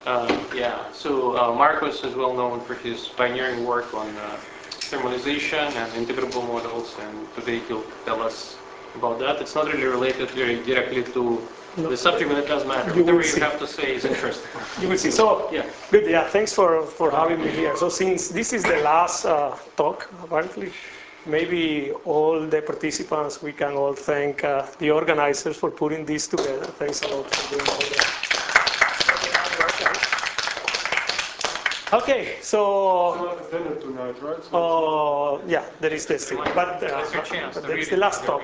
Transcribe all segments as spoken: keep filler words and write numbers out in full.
Uh, yeah, so uh, Marcos is well known for his pioneering work on uh, thermalization and integrable models, and today he'll tell us about that. It's not really related very directly to No. the subject, but it does matter. You will Whatever you see. have to say is interesting. You will see. So, Yeah. good. Yeah, thanks for, for having me here. So, since this is the last uh, talk, apparently, maybe all the participants, we can all thank uh, the organizers for putting this together. Thanks a lot for doing all that. Okay, so Dinner tonight, right? uh, yeah, there is this thing, but, uh, That's your chance but to that's read the it. last talk.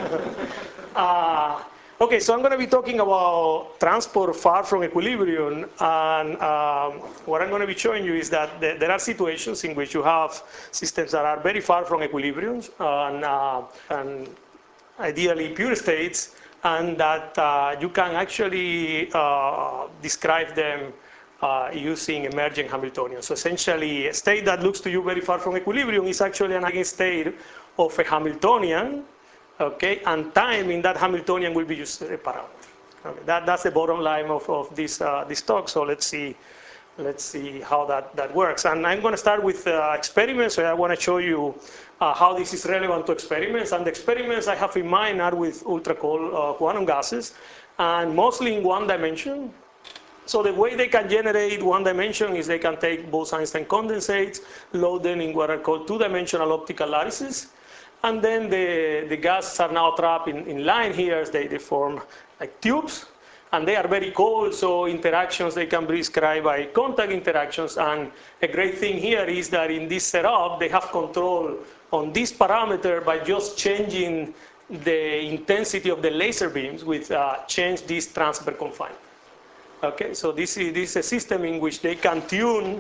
uh, okay, so I'm going to be talking about transport far from equilibrium, and um, what I'm going to be showing you is that there, there are situations in which you have systems that are very far from equilibrium, and, uh, and ideally pure states, and that uh, you can actually uh, describe them uh, using emergent Hamiltonian. So essentially, a state that looks to you very far from equilibrium is actually an eigenstate of a Hamiltonian, okay, and time in that Hamiltonian will be just a parameter. Okay, that, that's the bottom line of, of this, uh, this talk, so let's see let's see how that, that works. And I'm going to start with uh, experiments. So I want to show you uh, how this is relevant to experiments. And the experiments I have in mind are with ultra-cold uh, quantum gases, and mostly in one dimension. So the way they can generate one dimension is they can take Bose-Einstein condensates, load them in what are called two-dimensional optical lattices, and then the, the gases are now trapped in, in line here. They, they form like tubes, and they are very cold, so interactions, they can be described by contact interactions. And a great thing here is that in this setup, they have control on this parameter by just changing the intensity of the laser beams with uh, change this transfer confinement. Okay, so this is, this is a system in which they can tune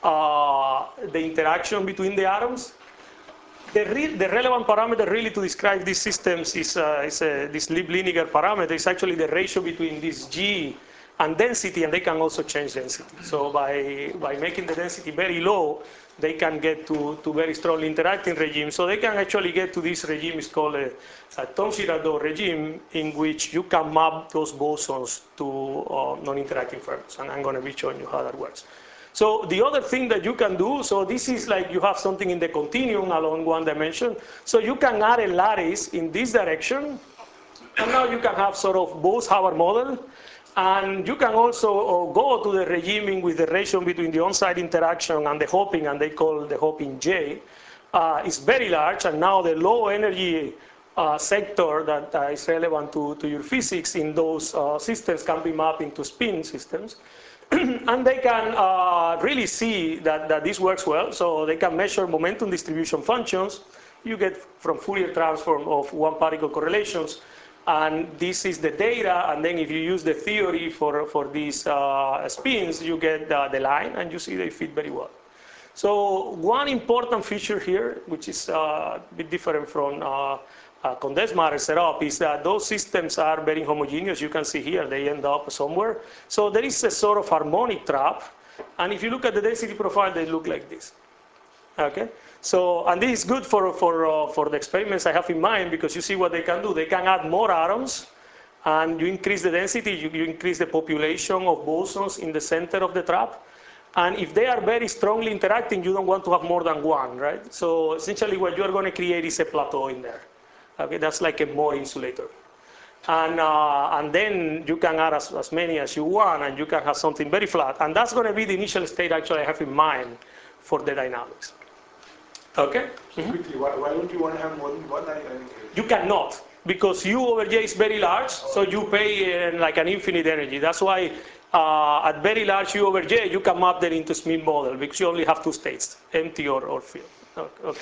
uh, the interaction between the atoms. The, re the relevant parameter really to describe these systems is, uh, is uh, this Lieb-Liniger parameter. It's actually the ratio between this G and density, and they can also change density. So by, by making the density very low, they can get to, to very strongly interacting regimes. So they can actually get to this regime is called a, a Thom-Girardot regime, in which you can map those bosons to uh, non-interacting firms. And I'm going to be showing you how that works. So the other thing that you can do, so this is like you have something in the continuum along one dimension. So you can add a lattice in this direction, and now you can have sort of Bose-Hubbard model. And you can also uh, go to the regime with the ratio between the on-site interaction and the hopping, and they call the hopping J. Uh, it's very large, and now the low energy uh, sector that uh, is relevant to, to your physics in those uh, systems can be mapped into spin systems. And they can uh, really see that, that this works well. So they can measure momentum distribution functions. You get from Fourier transform of one particle correlations. And this is the data. And then if you use the theory for, for these uh, spins, you get uh, the line. And you see they fit very well. So one important feature here, which is uh, a bit different from uh, uh, condensed matter setup, is that those systems are very homogeneous. You can see here they end up somewhere. So there is a sort of harmonic trap. And if you look at the density profile, they look like this. Okay? So, and this is good for, for, uh, for the experiments I have in mind, because you see what they can do. They can add more atoms, and you increase the density, you, you increase the population of bosons in the center of the trap. And if they are very strongly interacting, you don't want to have more than one, right? So essentially what you're going to create is a plateau in there. Okay, that's like a Moore insulator. And, uh, and then you can add as, as many as you want, and you can have something very flat. And that's going to be the initial state actually I have in mind for the dynamics. Okay? So quickly, why, why don't you want to have more than one? I, I mean, You cannot, because U over J is very large, so you pay uh, like an infinite energy. That's why uh, at very large U over J, you can map that into Smith model, because you only have two states, empty or, or filled. Okay.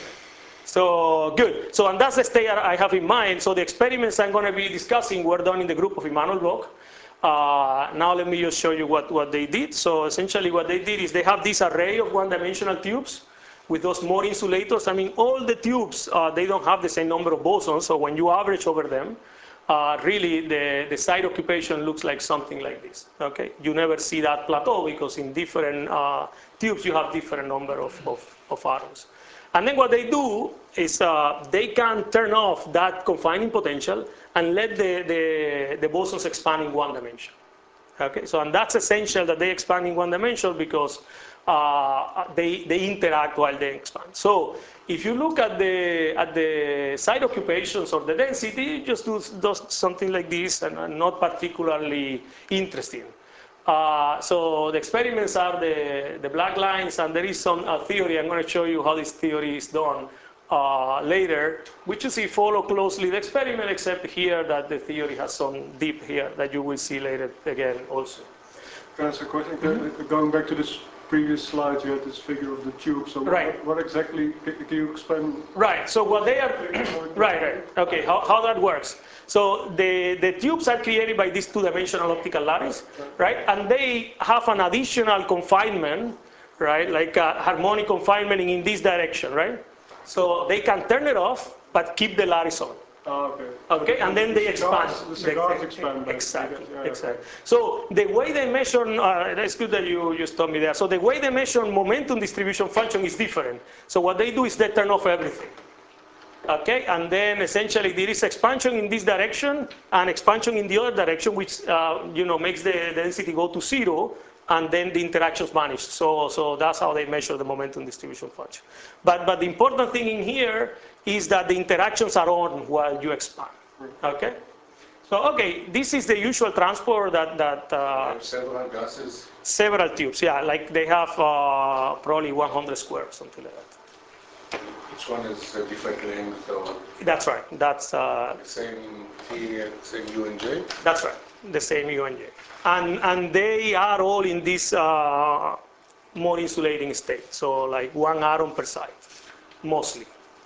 So good. So and that's the state I have in mind. So the experiments I'm going to be discussing were done in the group of Immanuel Bloch. Uh, now let me just show you what, what they did. So essentially what they did is they have this array of one-dimensional tubes with those Moore insulators. I mean, all the tubes, uh, they don't have the same number of bosons. So when you average over them, uh, really the, the site occupation looks like something like this. Okay, you never see that plateau because in different uh, tubes you have different number of, of, of atoms. And then what they do is uh, they can turn off that confining potential and let the, the, the bosons expand in one dimension. Okay, so and that's essential that they expand in one dimension because uh, they, they interact while they expand. So if you look at the, at the side occupations or the density, it just does, does something like this and, and not particularly interesting. Uh, so the experiments are the, the black lines, and there is some uh, theory. I'm going to show you how this theory is done uh, later, which you see follow closely the experiment, except here that the theory has some dip here that you will see later again also. Can I ask a question? Mm-hmm. Going back to this previous slide, you had this figure of the tube. So what, right. what exactly, can you explain? Right, so what they are, right, right, okay, how, how that works. So the, the tubes are created by these two-dimensional optical lattice, right? And they have an additional confinement, right? Like a harmonic confinement in this direction, right? So they can turn it off, but keep the lattice on. Oh, okay. Okay, and then they expand. The cigars expand. Exactly, yeah, exactly. okay. So the way they measure, uh, that's good that you, you stopped me there. So the way they measure momentum distribution function is different. So what they do is they turn off everything. Okay, and then essentially there is expansion in this direction and expansion in the other direction, which uh, you know makes the density go to zero, and then the interactions vanish. So, so that's how they measure the momentum distribution function. But, but the important thing in here is that the interactions are on while you expand. Okay. So okay, this is the usual transport that that. Uh, several gases. Several tubes, yeah, like they have uh, probably one hundred square, something like that. Each one is a different length, so. That's right. That's uh, the same T, same U and J. That's right. The same U and J, and and they are all in this uh, more insulating state. So like one atom per side, mostly.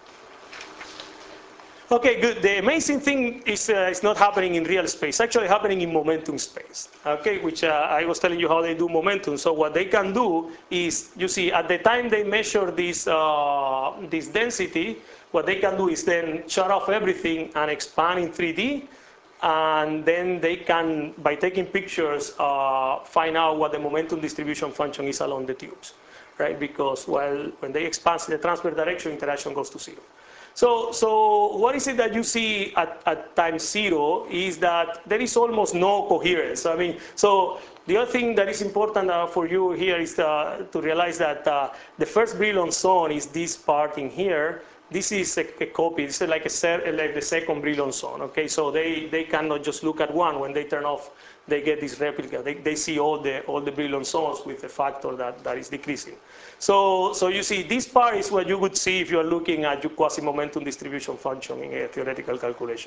Okay, good. The amazing thing is uh, it's not happening in real space. It's actually happening in momentum space. Okay, which uh, I was telling you how they do momentum. So what they can do is, you see, at the time they measure this uh, this density, what they can do is then shut off everything and expand in three D, and then they can, by taking pictures, uh, find out what the momentum distribution function is along the tubes, right? Because well, when they expand in the transverse direction, interaction goes to zero. So, so what is it that you see at, at time zero is that there is almost no coherence. I mean, so the other thing that is important uh, for you here is uh, to realize that uh, the first Brillouin zone is this part in here. This is a, a copy. This is like, a, like the second Brillouin zone. Okay, so they, they cannot just look at one. When they turn off, they get this replica. They, they see all the all the Brillouin zones with a factor that, that is decreasing. So, so you see, this part is what you would see if you are looking at your quasi-momentum distribution function in a theoretical calculation.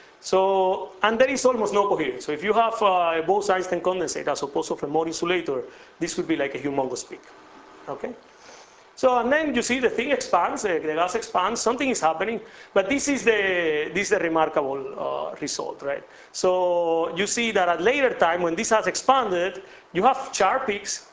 So, and there is almost no coherence. So if you have uh, a Bose-Einstein condensate as opposed to a Moore insulator, this would be like a humongous peak. Okay. So, and then you see the thing expands, the gas expands, something is happening, but this is the, this is the remarkable uh, result, right? So you see that at later time, when this has expanded, you have sharp peaks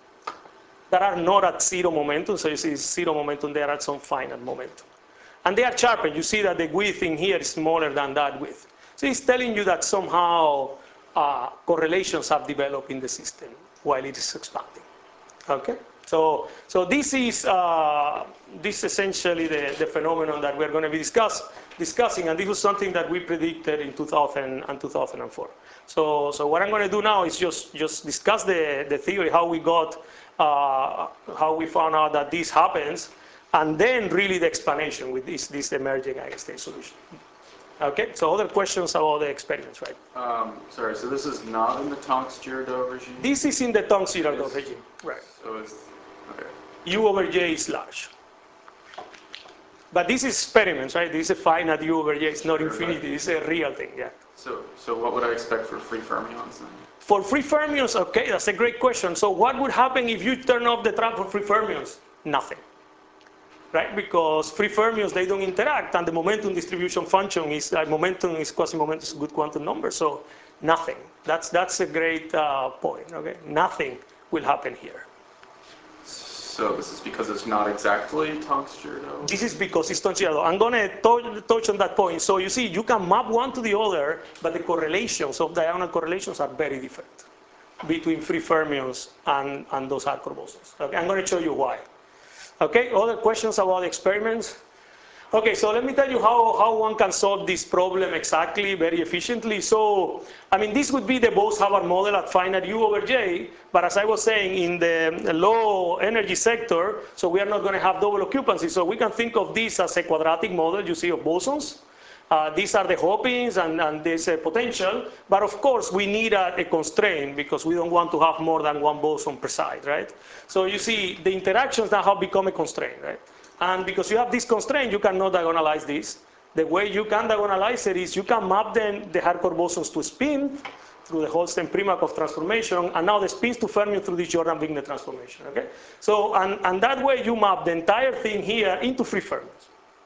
that are not at zero momentum, so you see zero momentum, they are at some finite momentum. And they are sharpened. You see that the width in here is smaller than that width. So it's telling you that somehow uh, correlations have developed in the system while it is expanding, okay? So, so this is uh, this is essentially the, the phenomenon that we're going to be discuss, discussing, and this was something that we predicted in two thousand and two thousand four. So, so what I'm going to do now is just, just discuss the, the theory, how we got, uh, how we found out that this happens, and then really the explanation with this, this emerging eigenstate solution. Okay, so other questions about the experiments, right? Um, sorry, so this is not in the Tonks-Girardot regime? This is in the Tonks-Girardot regime, right. So it's, okay. U over J is large. But this is experiments, right? This is a finite U over J, it's not infinity, this is a real thing, yeah. So, so what would I expect for free fermions then? For free fermions, okay, that's a great question. So what would happen if you turn off the trap for free fermions? Nothing. Right? Because free fermions, they don't interact, and the momentum distribution function is, uh, momentum is quasi-momentum is a good quantum number, so nothing. That's, that's a great uh, point, okay? Nothing will happen here. So this is because it's not exactly Tonks-Girardot? This is because it's Tonks-Girardot. I'm going to touch on that point. So you see, you can map one to the other, but the correlations of diagonal correlations are very different between free fermions and, and those hardcore bosons. Okay? I'm going to show you why. Okay, other questions about experiments? Okay, so let me tell you how, how one can solve this problem exactly, very efficiently. So, I mean, this would be the Bose-Hubbard model at finite U over J, but as I was saying, in the low energy sector, so we are not going to have double occupancy. So we can think of this as a quadratic model, you see, of bosons. Uh, these are the Hoppings and, and this uh, potential, but of course we need a, a constraint because we don't want to have more than one boson per side, right? So you see, the interactions now have become a constraint, right? And because you have this constraint, you cannot diagonalize this. The way you can diagonalize it is you can map then the hardcore bosons to spin through the Holstein-Primakov transformation, and now the spins to fermion through this Jordan-Wigner transformation, okay? So, and, and that way you map the entire thing here into free fermions.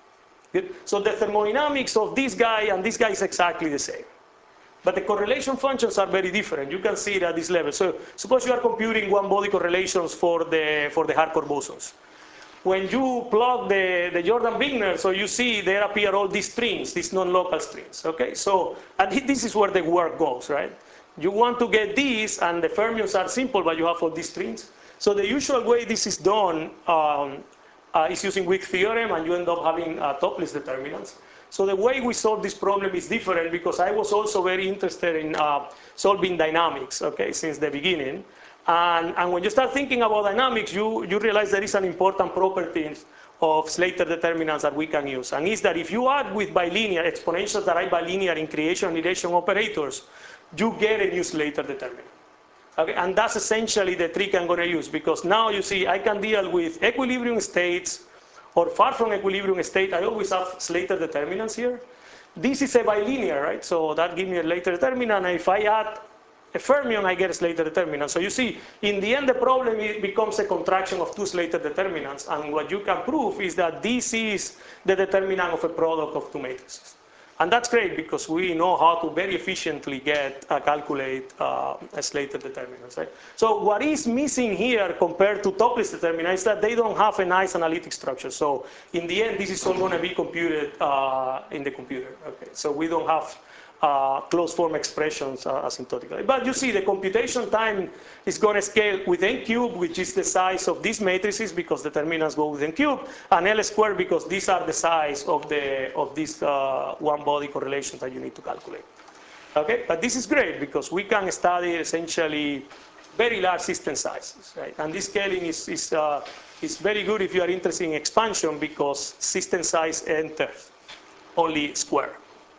Good? So the thermodynamics of this guy and this guy is exactly the same. But the correlation functions are very different. You can see it at this level. So suppose you are computing one-body correlations for the, for the hardcore bosons. When you plug the, the Jordan-Wigner, so you see there appear all these strings, these non-local strings, okay? So, and this is where the work goes, right? You want to get these, and the fermions are simple, but you have all these strings. So the usual way this is done um, uh, is using Wick theorem, and you end up having uh, Topliss determinants. So the way we solve this problem is different because I was also very interested in uh, solving dynamics, okay, since the beginning. And, and when you start thinking about dynamics, you, you realize there is an important property of Slater determinants that we can use. And it's that if you add with bilinear, exponentials that are bilinear in creation and relation operators, you get a new Slater determinant. Okay? And that's essentially the trick I'm going to use, because now you see I can deal with equilibrium states or far from equilibrium state. I always have Slater determinants here. This is a bilinear, right? So that gives me a Slater determinant. And if I add a fermion, I get a Slater determinant. So you see, in the end, the problem it becomes a contraction of two Slater determinants. And what you can prove is that this is the determinant of a product of two matrices. And that's great because we know how to very efficiently get uh, calculate uh, a Slater determinants. Right? So what is missing here compared to Topliss determinants is that they don't have a nice analytic structure. So in the end, this is all going to be computed uh, in the computer. Okay? So we don't have Uh, closed form expressions uh, asymptotically. But you see the computation time is going to scale with n cubed, which is the size of these matrices because determinants go with n cubed, and L squared because these are the size of, the, of these uh, one-body correlations that you need to calculate. Okay, but this is great because we can study essentially very large system sizes, right? And this scaling is, is, uh, is very good if you are interested in expansion because system size enters only square.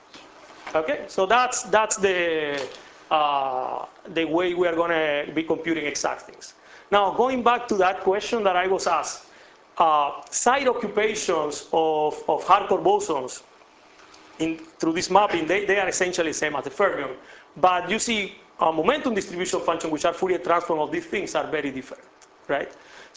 Okay, so that's, that's the, uh, the way we are going to be computing exact things. Now, going back to that question that I was asked, uh, side occupations of, of hardcore bosons in, through this mapping, they, they are essentially the same as the fermion. But you see, uh, momentum distribution functions, which are Fourier transform of these things, are very different, right?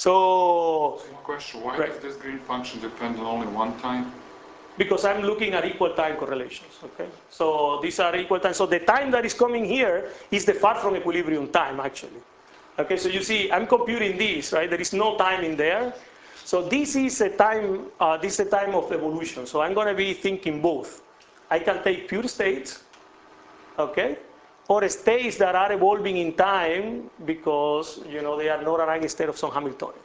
So, One question, why right. does this green function depend on only one time? Because I'm looking at equal time correlations, okay? So these are equal time. So the time that is coming here is the far from equilibrium time, actually. Okay, so you see, I'm computing this, right? There is no time in there. So this is a time, uh, this is a time of evolution. So I'm going to be thinking both. I can take pure states, okay? Or states that are evolving in time because, you know, they are Noranag instead of some Hamiltonian.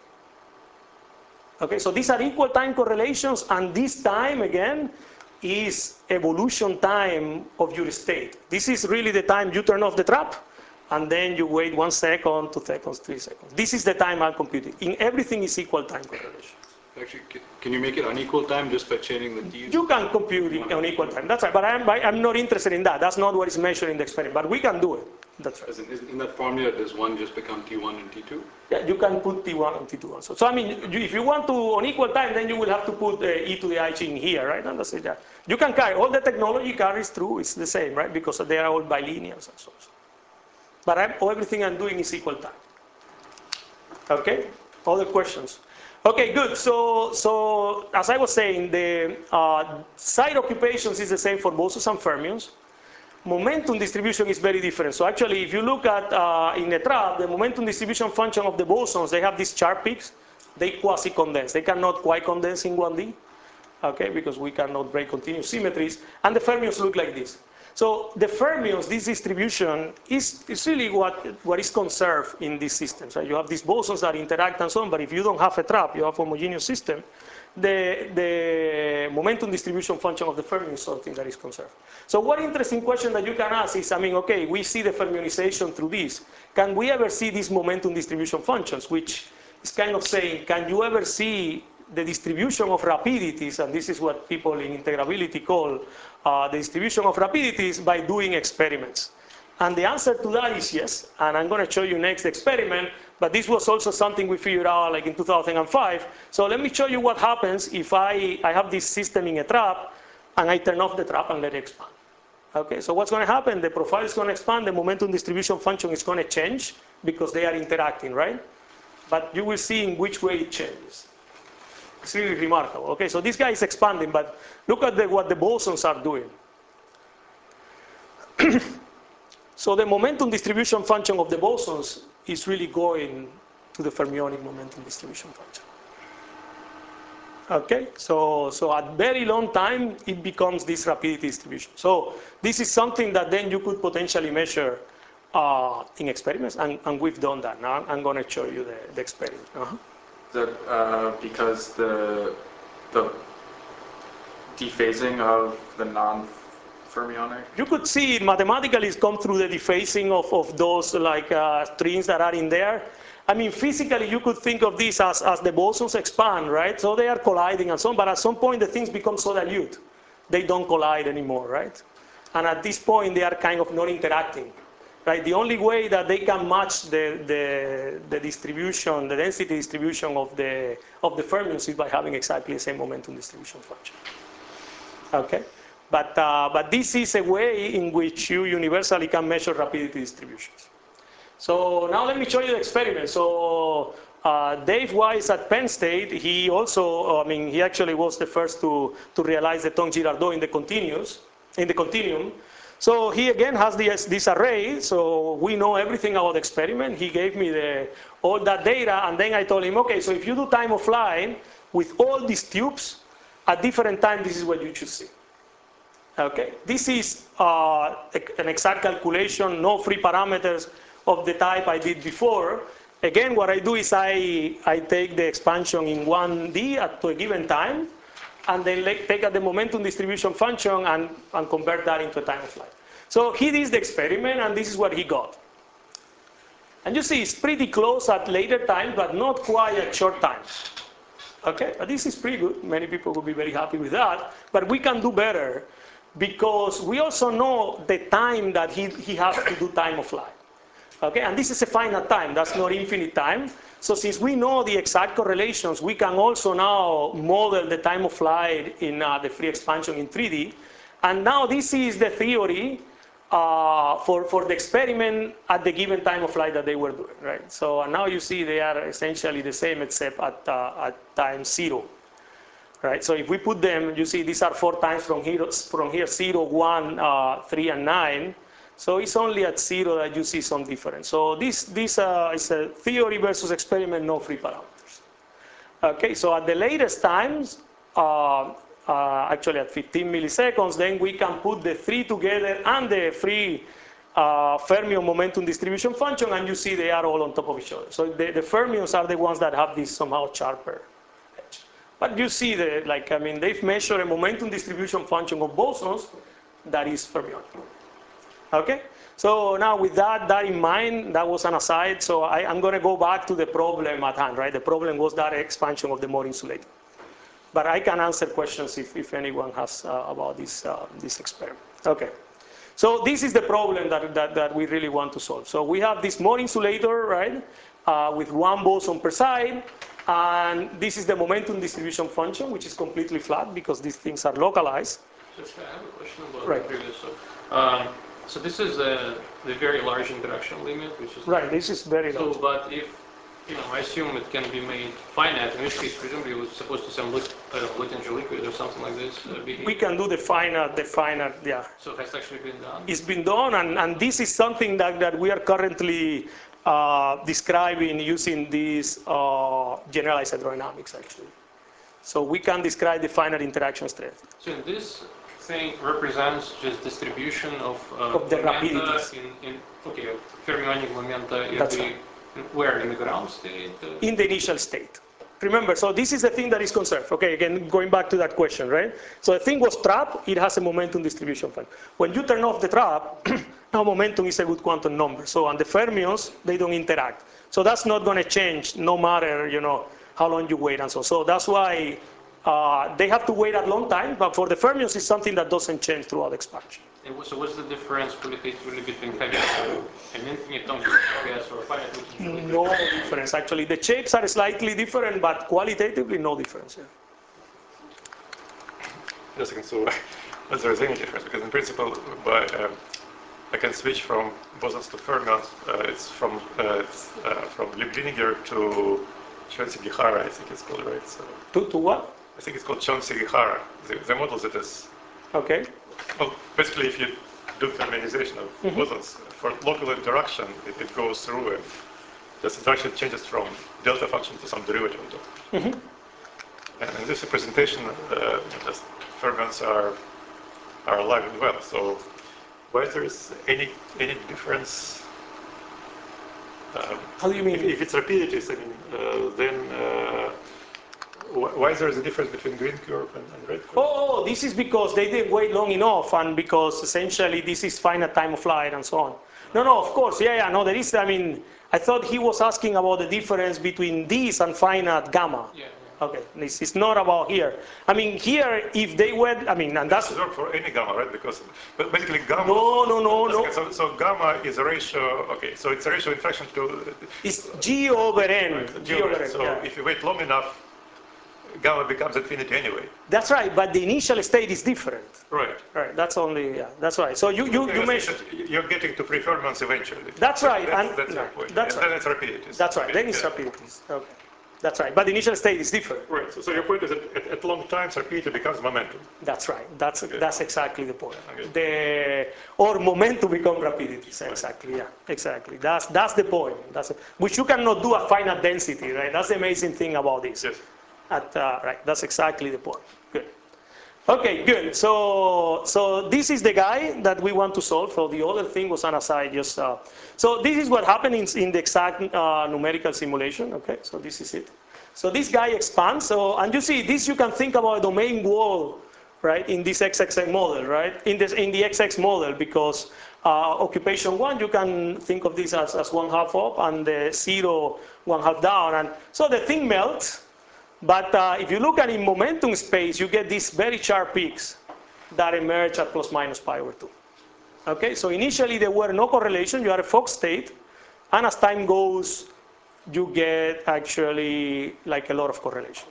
Okay, so these are equal time correlations, and this time, again, is evolution time of your state. This is really the time you turn off the trap, and then you wait one second, two seconds, three seconds. This is the time I'm computing. In everything is equal time correlation. Actually, can you make it unequal time just by changing the d? You can compute it on equal time. That's right, but I'm, I'm not interested in that. That's not what is measured in the experiment, but we can do it. That's right. As in, in that formula, does one just become T one and T two? Yeah, you can put T one and T two also. So I mean, you, if you want to on equal time, then you will have to put uh, e to the I in here, right? And that's it. Yeah. You can carry all the technology carries through. It's the same, right? Because they are all bilinears and so on. But I'm, everything I'm doing is equal time. Okay. Other questions? Okay, good. So, so as I was saying, the uh, side occupations is the same for bosons and fermions. Momentum distribution is very different. So actually, if you look at uh, in the trap, the momentum distribution function of the bosons, they have these sharp peaks. They quasi-condense. They cannot quite condense in one D, okay, because we cannot break continuous symmetries. And the fermions look like this. So the fermions, this distribution, is, is really what, what is conserved in these systems. Right? You have these bosons that interact and so on, but if you don't have a trap, you have a homogeneous system, the, the momentum distribution function of the fermion is something that is conserved. So one interesting question that you can ask is, I mean, okay, we see the fermionization through this. Can we ever see these momentum distribution functions, which is kind of saying, can you ever see the distribution of rapidities, and this is what people in integrability call uh, the distribution of rapidities by doing experiments? And the answer to that is yes, and I'm going to show you next experiment, but this was also something we figured out like in two thousand five. So let me show you what happens if I, I have this system in a trap, and I turn off the trap and let it expand. Okay, so what's going to happen? The profile is going to expand, the momentum distribution function is going to change because they are interacting, right? But you will see in which way it changes. It's really remarkable. Okay, so this guy is expanding, but look at the, what the bosons are doing. So the momentum distribution function of the bosons is really going to the fermionic momentum distribution function. Okay, so, so at very long time, it becomes this rapidity distribution. So this is something that then you could potentially measure uh, in experiments, and, and we've done that. Now I'm going to show you the, the experiment. Uh-huh. That uh, because the the dephasing of the non-fermionic. You could see it mathematically come through the dephasing of, of those like uh, strings that are in there. I mean, physically, you could think of this as, as the bosons expand, right? So they are colliding and so on, but at some point the things become so dilute, they don't collide anymore, right? And at this point, they are kind of not interacting. Right? The only way that they can match the, the, the distribution, the density distribution of the, of the fermions is by having exactly the same momentum distribution function. Okay? But, uh, but this is a way in which you universally can measure rapidity distributions. So now let me show you the experiment. So uh, Dave Wise at Penn State, he also, I mean, he actually was the first to, to realize the Tongue-Girardot in the continuous, in the continuum. So he again has this, this array, so we know everything about the experiment. He gave me the, all that data, and then I told him, okay, so if you do time of flight with all these tubes, at different times, this is what you should see. Okay, this is uh, an exact calculation, no free parameters of the type I did before. Again, what I do is I, I take the expansion in one D at to a given time, and then take the momentum distribution function and, and convert that into a time of flight. So he did the experiment, and this is what he got. And you see, it's pretty close at later times, but not quite at short times. Okay, but this is pretty good. Many people will be very happy with that. But we can do better because we also know the time that he, he has to do time of flight. Okay, and this is a finite time. That's not infinite time. So since we know the exact correlations, we can also now model the time of flight in uh, the free expansion in three D. And now this is the theory uh, for, for the experiment at the given time of flight that they were doing, right? So uh, now you see they are essentially the same except at, uh, at time zero, right? So if we put them, you see these are four times from here, from here zero, one, uh, three, and nine. So it's only at zero that you see some difference. So this, this uh, is a theory versus experiment, no free parameters. Okay, so at the latest times, uh, uh, actually at fifteen milliseconds, then we can put the three together and the free uh, fermion momentum distribution function, and you see they are all on top of each other. So the, the fermions are the ones that have this somehow sharper edge. But you see, the, like, I mean, they've measured a momentum distribution function of bosons that is fermionic. Okay, so now with that, that in mind, that was an aside, so I, I'm going to go back to the problem at hand, right? The problem was that expansion of the Moore insulator. But I can answer questions if, if anyone has uh, about this, uh, this experiment. Okay, so this is the problem that, that, that we really want to solve. So we have this Moore insulator, right, uh, with one boson per side, and this is the momentum distribution function, which is completely flat because these things are localized. Just, I have a question about Right. the previous. So, um, so this is uh, the very large interaction limit, which is Right, this is very large. So, but if, you know, I assume it can be made finite, in which case presumably it was supposed to some lit, uh, Luttinger liquid or something like this. Uh, We can do the finite, the finite, yeah. So it has actually been done? It's been done, and, and this is something that, that we are currently uh, describing using this uh, generalized hydrodynamics, actually. So we can describe the finite interaction strength. So in this thing represents just distribution of, uh, Of the momenta rapidities. in, in okay, fermionic momenta in That's the, right. where in the ground state. Uh, In the initial state. Remember, so this is the thing that is conserved. Okay, again, going back to that question, right? So the thing was trapped, it has a momentum distribution fund. When you turn off the trap, now momentum is a good quantum number. So on the fermions, they don't interact. So that's not going to change no matter, you know, how long you wait and so. So that's why uh, they have to wait a long time, but for the fermions, it's something that doesn't change throughout expansion. and so what's the difference qualitatively between having an infinite number of gas or a finite number of No difference, actually. The shapes are slightly different, but qualitatively, no difference. Yeah. Just a second, so but there is any difference, because in principle, by, um, I can switch from bosons to fermions. Uh, it's from uh, it's, uh, from Lieb-Liniger to Chon-Sugihara, I think it's called, right? So To, to what? I think it's called Chon-Sugihara. The, the model that is, Okay. well, basically, if you do fermionization of Mm-hmm. bosons for local interaction, it, it goes through and this interaction changes from delta function to some derivative of delta. Mm-hmm. And in this representation, uh, just fermions are are alive and well. So why there is any any difference? Um, How do you mean? If, if it's rapidities, I mean, uh, then uh, wh- why there is a difference between green curve and, and red curve? Oh, oh, this is because they didn't wait long enough, and because essentially this is finite time of flight and so on. No, no, of course, yeah, yeah, no, there is, I mean, I thought he was asking about the difference between this and finite gamma. Yeah, Okay, this is not about here. I mean, here, if they were, I mean, and that's... This work for any gamma, right? Because but basically gamma. No, no, no, no. So, so gamma is a ratio. Okay, so it's a ratio in fraction to. It's G over N. Right, G over N, so yeah. if you wait long enough, gamma becomes infinity anyway. That's right, but the initial state is different. Right. Right, that's only, yeah, that's right. So you, you, you Because mentioned... that you're getting to preferments eventually. That's right. That's, and, that's no, your point. That's and right. then it's rapidities. That's right, then it's Yeah. rapidities. Okay. That's right, but the initial state is different. Right. So, so your point is that at, at long times, rapidity becomes momentum. That's right. That's that's exactly the point. Okay. The or momentum become rapidities. Exactly. Yeah. Exactly. That's that's the point. That's which you cannot do at finite density, right? That's the amazing thing about this. Yes. At uh, right. That's exactly the point. Good. Okay. Good. So so this is the guy that we want to solve. So the other thing was an aside. Just uh, so this is what happens in the exact uh, numerical simulation. Okay. So this is it. So this guy expands, so, and you see, this you can think about a domain wall, right, in this X X M model, right, in, this, in the X X model, because uh, occupation one, you can think of this as, as one half up, and the zero, one half down, and so the thing melts, but uh, if you look at in momentum space, you get these very sharp peaks that emerge at plus minus pi over two. Okay, so initially there were no correlation, you are a Fock state, and as time goes, you get actually like a lot of correlations.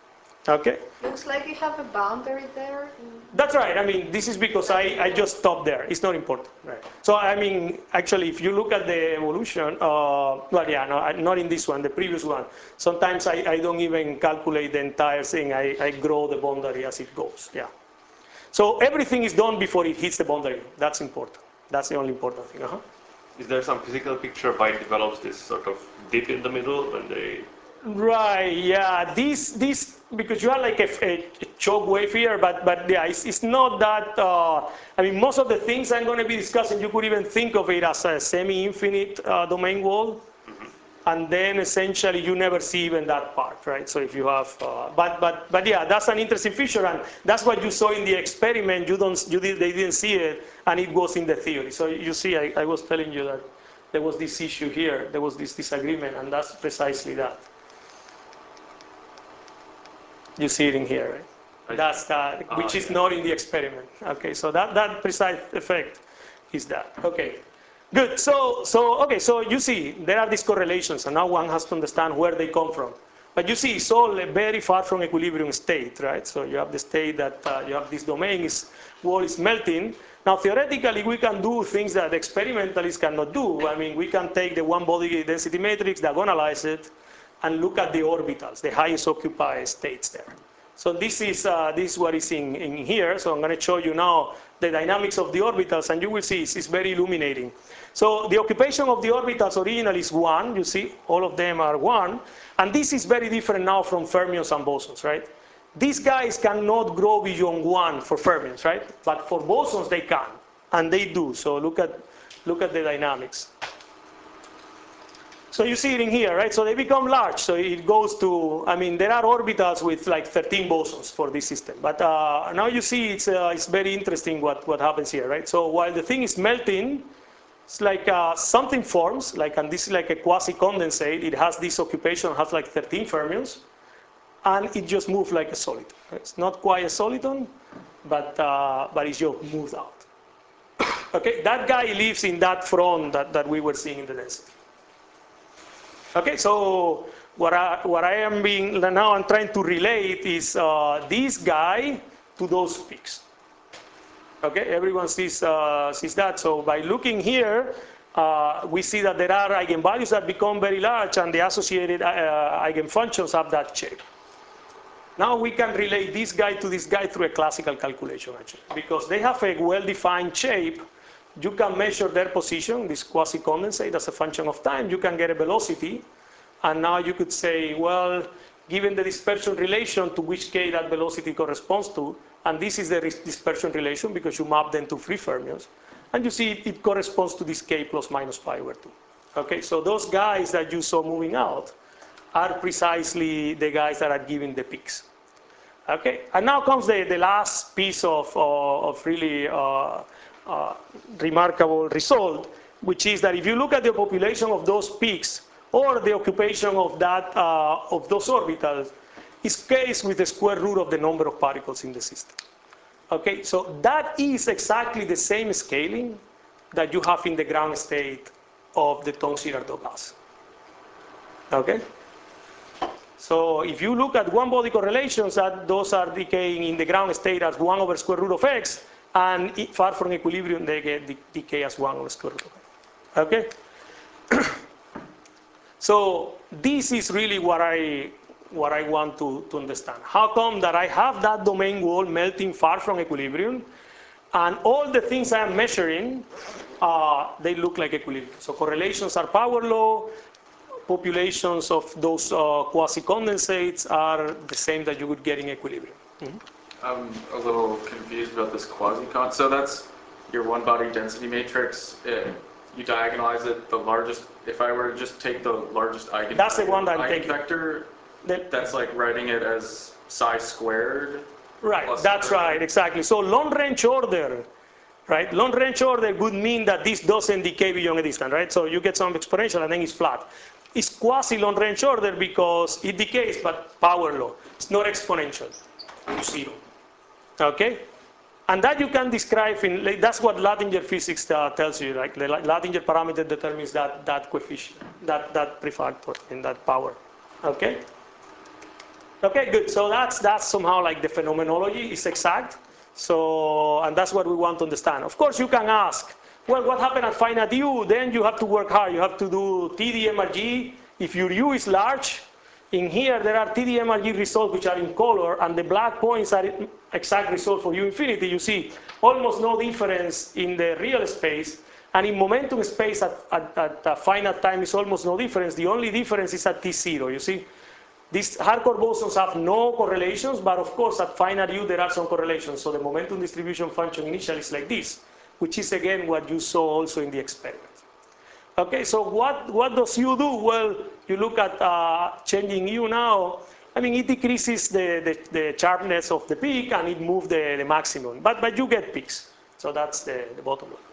Okay? Looks like you have a boundary there. That's right. I mean, this is because I, I just stopped there. It's not important. Right. So, I mean, actually, if you look at the evolution, uh, well, yeah, no, not in this one, the previous one, sometimes I, I don't even calculate the entire thing. I, I grow the boundary as it goes. Yeah. So everything is done before it hits the boundary. That's important. That's the only important thing. Uh-huh. Is there some physical picture why it develops this sort of dip in the middle when they... Right, yeah, this, this because you have like a, a choke wave here, but, but yeah, it's, it's not that, uh, I mean, most of the things I'm going to be discussing, you could even think of it as a semi-infinite uh, domain wall, mm-hmm. and then essentially you never see even that part, right? So if you have, uh, but, but, but yeah, that's an interesting feature, and that's what you saw in the experiment, you don't, you did, they didn't see it, and it was in the theory. So you see, I, I was telling you that there was this issue here, there was this disagreement, and that's precisely that. You see it in here, right? That's that, which is not in the experiment. Okay, so that, that precise effect is that. Okay, good. So, so okay, so you see there are these correlations, and now one has to understand where they come from. But you see, it's all very far from equilibrium state, right? So you have the state that uh, you have this domain is wall is melting. Now theoretically, we can do things that experimentalists cannot do. I mean, we can take the one body density matrix, diagonalize it, and look at the orbitals, the highest occupied states there. So this is, uh, this is what is in, in here. So I'm going to show you now the dynamics of the orbitals, and you will see it's, it's very illuminating. So the occupation of the orbitals originally is one. You see, all of them are one. And this is very different now from fermions and bosons, right? These guys cannot grow beyond one for fermions, right? But for bosons, they can, and they do. So look at, look at the dynamics. So you see it in here, right? So they become large. So it goes to, I mean, there are orbitals with like thirteen bosons for this system. But uh, now you see it's, uh, it's very interesting what, what happens here, right? So while the thing is melting, it's like uh, something forms, like, and this is like a quasi-condensate. It has this occupation, has like thirteen fermions, and it just moves like a solid. It's not quite a soliton, but, uh, but it's just moved out. Okay, that guy lives in that front that, that we were seeing in the density. Okay, so what I, what I am being, now I'm trying to relate is uh, this guy to those peaks. Okay, everyone sees, uh, sees that. So by looking here, uh, we see that there are eigenvalues that become very large, and the associated uh, eigenfunctions have that shape. Now we can relate this guy to this guy through a classical calculation, actually. Because they have a well-defined shape, you can measure their position, this quasi-condensate, as a function of time. You can get a velocity, and now you could say, well, given the dispersion relation to which k that velocity corresponds to, and this is the dispersion relation because you map them to free fermions, and you see it, it corresponds to this k plus minus pi over two. Okay, so those guys that you saw moving out are precisely the guys that are giving the peaks. Okay, and now comes the, the last piece of, uh, of really uh, uh, remarkable result, which is that if you look at the population of those peaks or the occupation of that uh, of those orbitals, is case with the square root of the number of particles in the system. Okay, so that is exactly the same scaling that you have in the ground state of the Thom-Girardot gas. Okay. So if you look at one-body correlations, that those are decaying in the ground state as one over square root of x, and far from equilibrium, they get decay as one over square root of x. Okay? So this is really what I, what I want to, to understand. How come that I have that domain wall melting far from equilibrium, and all the things I'm measuring, uh, they look like equilibrium. So correlations are power law, populations of those uh, quasi-condensates are the same that you would get in equilibrium. Mm-hmm. I'm a little confused about this quasi-con. So that's your one-body density matrix. It, you diagonalize it, the largest, if I were to just take the largest eigen That's the one that I'm taking. eigenvector, that's like writing it as psi squared. Right, that's right, exactly. So long-range order, right? Long-range order would mean that this doesn't decay beyond a distance, right? So you get some exponential and then it's flat. It's quasi-long-range order because it decays, but power law. It's not exponential to zero. Okay? And that you can describe in, like, that's what Latinger physics uh, tells you, like the Latinger parameter determines that, that coefficient, that, that prefactor in that power. Okay? Okay, good. So that's, that's somehow like the phenomenology is exact. So, and that's what we want to understand. Of course, you can ask, well, what happened at finite U? Then you have to work hard. You have to do T D M R G. If your U is large, in here there are T D M R G results which are in color, and the black points are exact result for U infinity. You see almost no difference in the real space, and in momentum space at, at, at a finite time is almost no difference. The only difference is at T zero, you see. These hardcore bosons have no correlations, but of course at finite U there are some correlations. So the momentum distribution function initially is like this, which is again what you saw also in the experiment. Okay, so what, what does U do? Well, you look at uh, changing U now. I mean, it decreases the, the, the sharpness of the peak and it moves the, the maximum, but, but you get peaks. So that's the, the bottom line.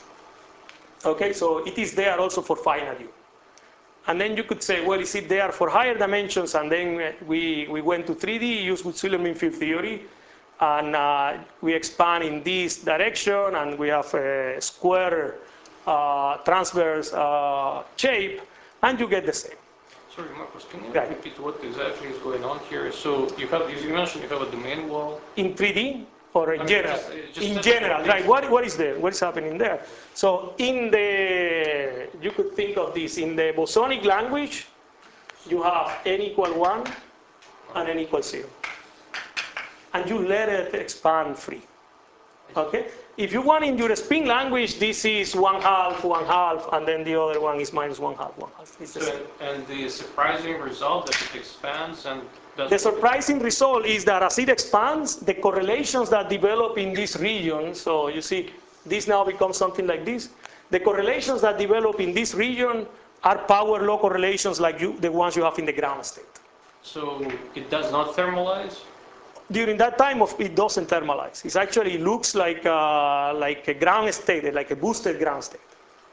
Okay, so it is there also for finite U. And then you could say, well, is it there for higher dimensions? And then we, we went to three D, used with Wheeler-Mean field theory, and uh, we expand in this direction, and we have a square uh, transverse uh, shape, and you get the same. Sorry, Marcos, can you Right. repeat what exactly is going on here? So you have, as you mentioned, you have a domain wall. In three D? Or in I mean, general? just- just in mention general, what right? is- What, what is there? What is happening there? So in the, you could think of this, in the bosonic language, you have n equal one and n equal zero. And you let it expand free. Okay? If you want in your spin language, this is one half, one half, and then the other one is minus one half, one half. It's the So, same. and the surprising result that it expands and does The surprising result is that as it expands, the correlations that develop in this region, so you see, this now becomes something like this. The correlations that develop in this region are power law correlations like you, the ones you have in the ground state. So it does not thermalize? During that time, of, it doesn't thermalize. It actually looks like, uh, like a ground state, like a boosted ground state.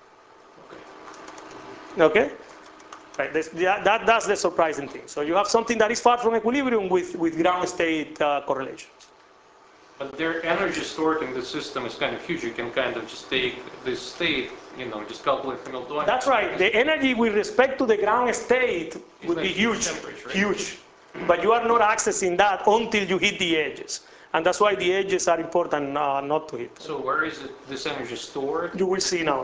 Okay? Right, this, that, that, that's the surprising thing. So you have something that is far from equilibrium with, with ground state uh, correlations. But their energy stored in the system is kind of huge. You can kind of just take this state, you know, just calculate Hamiltonian. That's right. The energy with respect to the ground state would like be huge, temperature, right? huge. But you are not accessing that until you hit the edges. And that's why the edges are important uh, not to hit. So where is it, this energy stored? You will see now.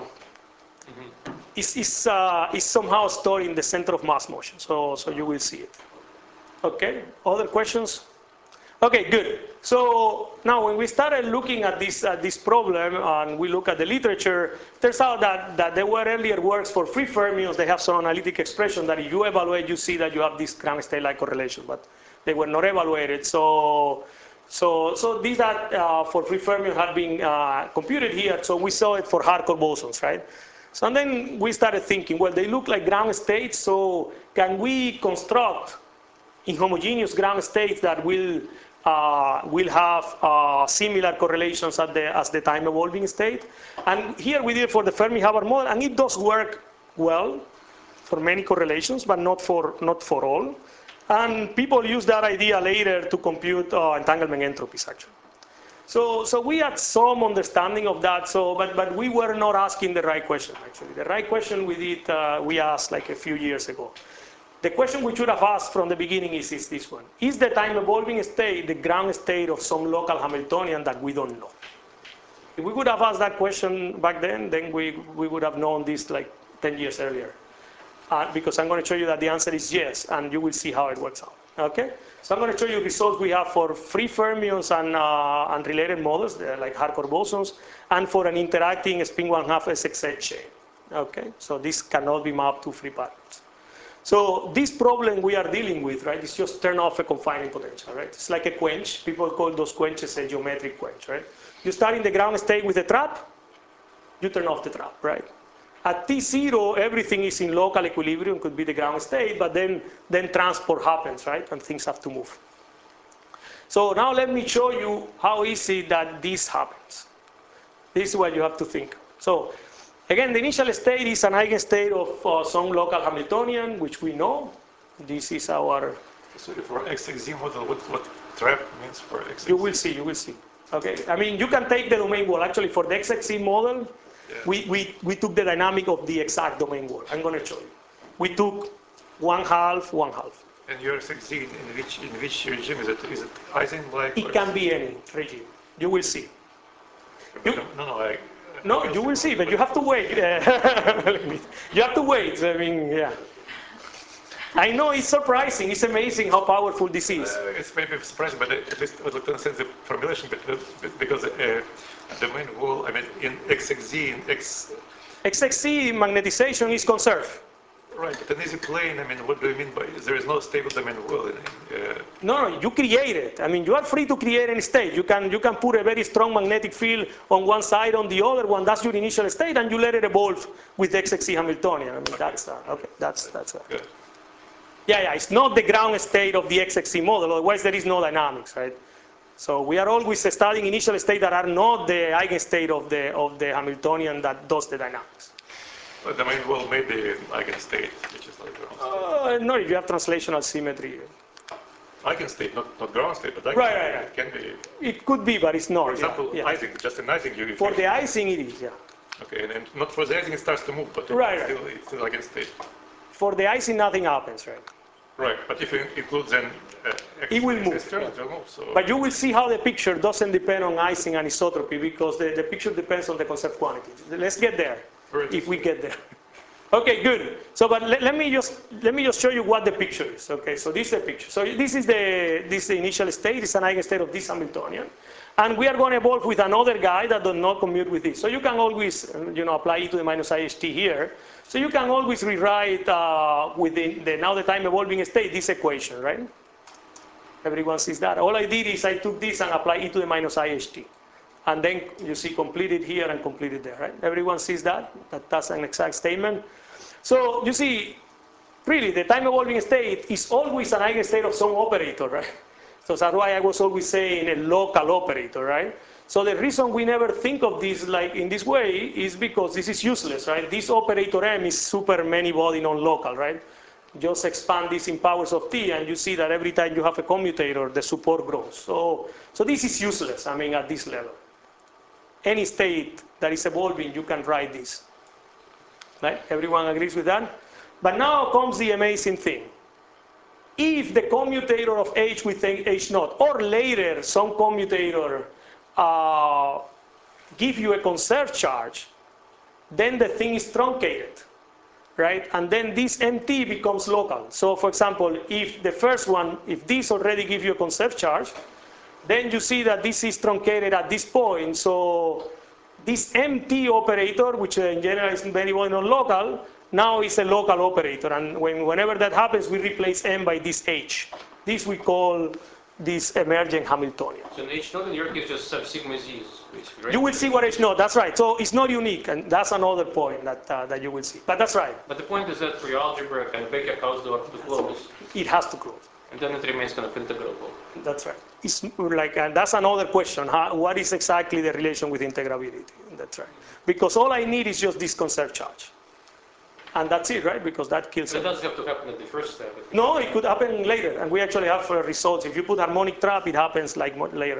It's, it's, uh, it's somehow stored in the center of mass motion, so, so you will see it. Okay, other questions? Okay, good. So now when we started looking at this, at this problem and we look at the literature, it turns out that, that there were earlier works for free fermions. They have some analytic expression that if you evaluate, you see that you have this ground state-like correlation, but they were not evaluated. So, so, so these that uh, for free fermions have been uh, computed here, so we saw it for hardcore bosons, right? So and then we started thinking, well, they look like ground states, so can we construct inhomogeneous ground states that will uh, will have uh, similar correlations at the, as the time evolving state? And here we did it for the Fermi-Hubbard model, and it does work well for many correlations, but not for not for all. And people use that idea later to compute uh, entanglement entropies, actually. So, so we had some understanding of that, so, but, but we were not asking the right question, actually. The right question we did, uh, we asked like a few years ago. The question we should have asked from the beginning is, is this one. Is the time evolving state the ground state of some local Hamiltonian that we don't know? If we would have asked that question back then, then we, we would have known this like ten years earlier. Uh, because I'm going to show you that the answer is yes, and you will see how it works out. Okay? So I'm going to show you results we have for free fermions and, uh, and related models, like hardcore bosons, and for an interacting spin one half S X Z chain. Okay? So this cannot be mapped to free patterns. So this problem we are dealing with, right, is just turn off a confining potential, right? It's like a quench. People call those quenches a geometric quench, right? You start in the ground state with a trap, you turn off the trap, right? At T zero, everything is in local equilibrium, could be the ground state, but then, then transport happens, right? And things have to move. So now let me show you how easy that this happens. This is what you have to think. So again, the initial state is an eigenstate of uh, some local Hamiltonian, which we know. This is our... Sorry, for X X Z model, what, what trap means for X X Z? You will see, you will see. Okay, I mean, you can take the domain wall. Actually, for the X X Z model, yeah. we, we, we took the dynamic of the exact domain wall. I'm going to show you. We took one half, one half. And your X X Z, in which, in which regime is it? Is it Ising-like? It can be any regime. You will see. You, no, no, I... No, you will see, but you have to wait. You have to wait. I mean, yeah. I know it's surprising. It's amazing how powerful this is. Uh, it's maybe surprising, but at least I'd like to understand the formulation because uh, the main wall, I mean, in X X Z, in X... X X Z magnetization is conserved. Right, but an easy plane, I mean, what do you mean by there is no stable domain wall? In, uh... No, no, you create it. I mean, you are free to create any state. You can, you can put a very strong magnetic field on one side, on the other one. That's your initial state, and you let it evolve with the X X Z Hamiltonian. I mean, okay. that's uh, okay. That's that's. Uh, Good. Yeah, yeah. It's not the ground state of the X X Z model. Otherwise, there is no dynamics, right? So we are always studying initial states that are not the eigenstate of the of the Hamiltonian that does the dynamics. But the main wall may be an eigenstate, which is not ground Uh, state. no, if you have translational symmetry. Eigenstate, not, not ground state, but eigenstate. Right, right, right. It can be. It could be, but it's not. For example, yeah, yeah. Ising, just an Ising you. For the Ising, it is, yeah. Okay, and, and not for the Ising, it starts to move, but right, it's, right. Still, it's still eigenstate. For the Ising, nothing happens, right? Right, but if you include then uh, it will move. Extra, yeah. It will move so. But you will see how the picture doesn't depend on Ising anisotropy because the, the picture depends on the conserved quantity. Let's get there, Very if we get there. Okay, good. So, but let, let me just let me just show you what the picture is. Okay, so this is the picture. So this is the this is the initial state. It's an eigenstate of this Hamiltonian, and we are going to evolve with another guy that does not commute with this. So you can always you know apply e to the minus I H T here. So you can always rewrite uh, within the now the time evolving state this equation, right? Everyone sees that. All I did is I took this and applied e to the minus I H T. And then you see completed here and completed there, right? Everyone sees that? That that's an exact statement. So you see, really, the time evolving state is always an eigenstate of some operator, right? So that's why I was always saying a local operator, right? So the reason we never think of this like in this way is because this is useless, right? This operator M is super many-body non-local, right? Just expand this in powers of t, and you see that every time you have a commutator, the support grows. So, so this is useless, I mean, at this level. Any state that is evolving, you can write this. Right? Everyone agrees with that? But now comes the amazing thing. If the commutator of H with H naught, or later some commutator uh, give you a conserved charge, then the thing is truncated. Right? And then this M T becomes local. So for example, if the first one, if this already gives you a conserved charge, then you see that this is truncated at this point. So this M T operator, which in general is very well known local, now is a local operator. And when, whenever that happens, we replace M by this H. This we call this emergent Hamiltonian. So an H naught in your case just sub sigma z is basically, right? You will see what H naught, that's right. So it's not unique, and that's another point that, uh, that you will see. But that's right. But the point is that for your algebra, kind of Becker Hausdorff to close, it has to close. And then it remains kind of integrable. That's right. It's like, and that's another question. How, what is exactly the relation with integrability? That's right. Because all I need is just this conserved charge. And that's it, right? Because that kills it. It doesn't have to happen at the first step. No, it could happen later. And we actually have uh, results. If you put harmonic trap, it happens like later.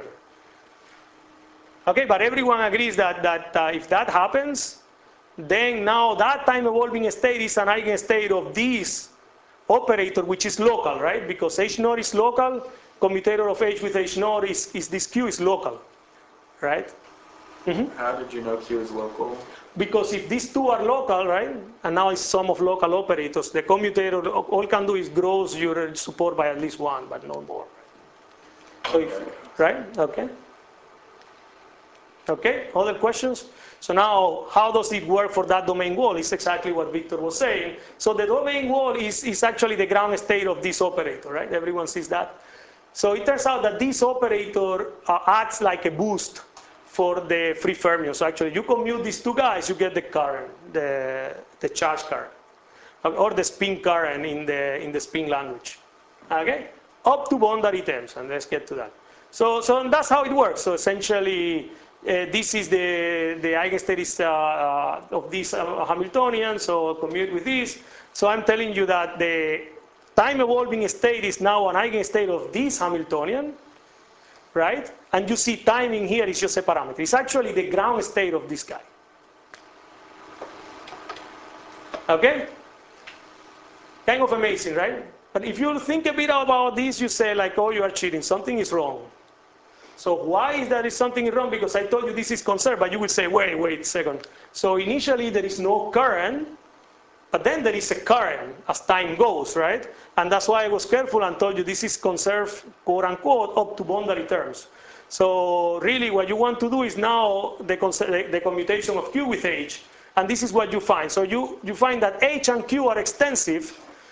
Okay, but everyone agrees that, that uh, if that happens, then now that time evolving state is an eigenstate of this operator, which is local, right? Because H naught is local, commutator of H with H naught is, is this Q is local, right? Mm-hmm. How did you know Q is local? Because if these two are local, right, and now it's sum of local operators, the commutator, all it can do is grows your support by at least one, but no more. So if, right, okay. Okay, other questions? So now, how does it work for that domain wall? It's exactly what Victor was saying. So the domain wall is, is actually the ground state of this operator, right? Everyone sees that? So it turns out that this operator uh, acts like a boost for the free fermions. So actually, you commute these two guys, you get the current, the, the charge current, or the spin current in the, in the spin language. Okay? Up to boundary terms, and let's get to that. So, so that's how it works. So essentially, Uh, this is the, the eigenstate uh, uh, of this uh, Hamiltonian, so commute with this. So I'm telling you that the time evolving state is now an eigenstate of this Hamiltonian, right? And you see timing here is just a parameter. It's actually the ground state of this guy. Okay? Kind of amazing, right? But if you think a bit about this, you say like, oh, you are cheating. Something is wrong. So why is that is something wrong? Because I told you this is conserved, but you would say, wait, wait a second. So initially there is no current, but then there is a current as time goes, right? And that's why I was careful and told you this is conserved, quote unquote, up to boundary terms. So really what you want to do is now the, the commutation of Q with H, and this is what you find. So you, you find that H and Q are extensive,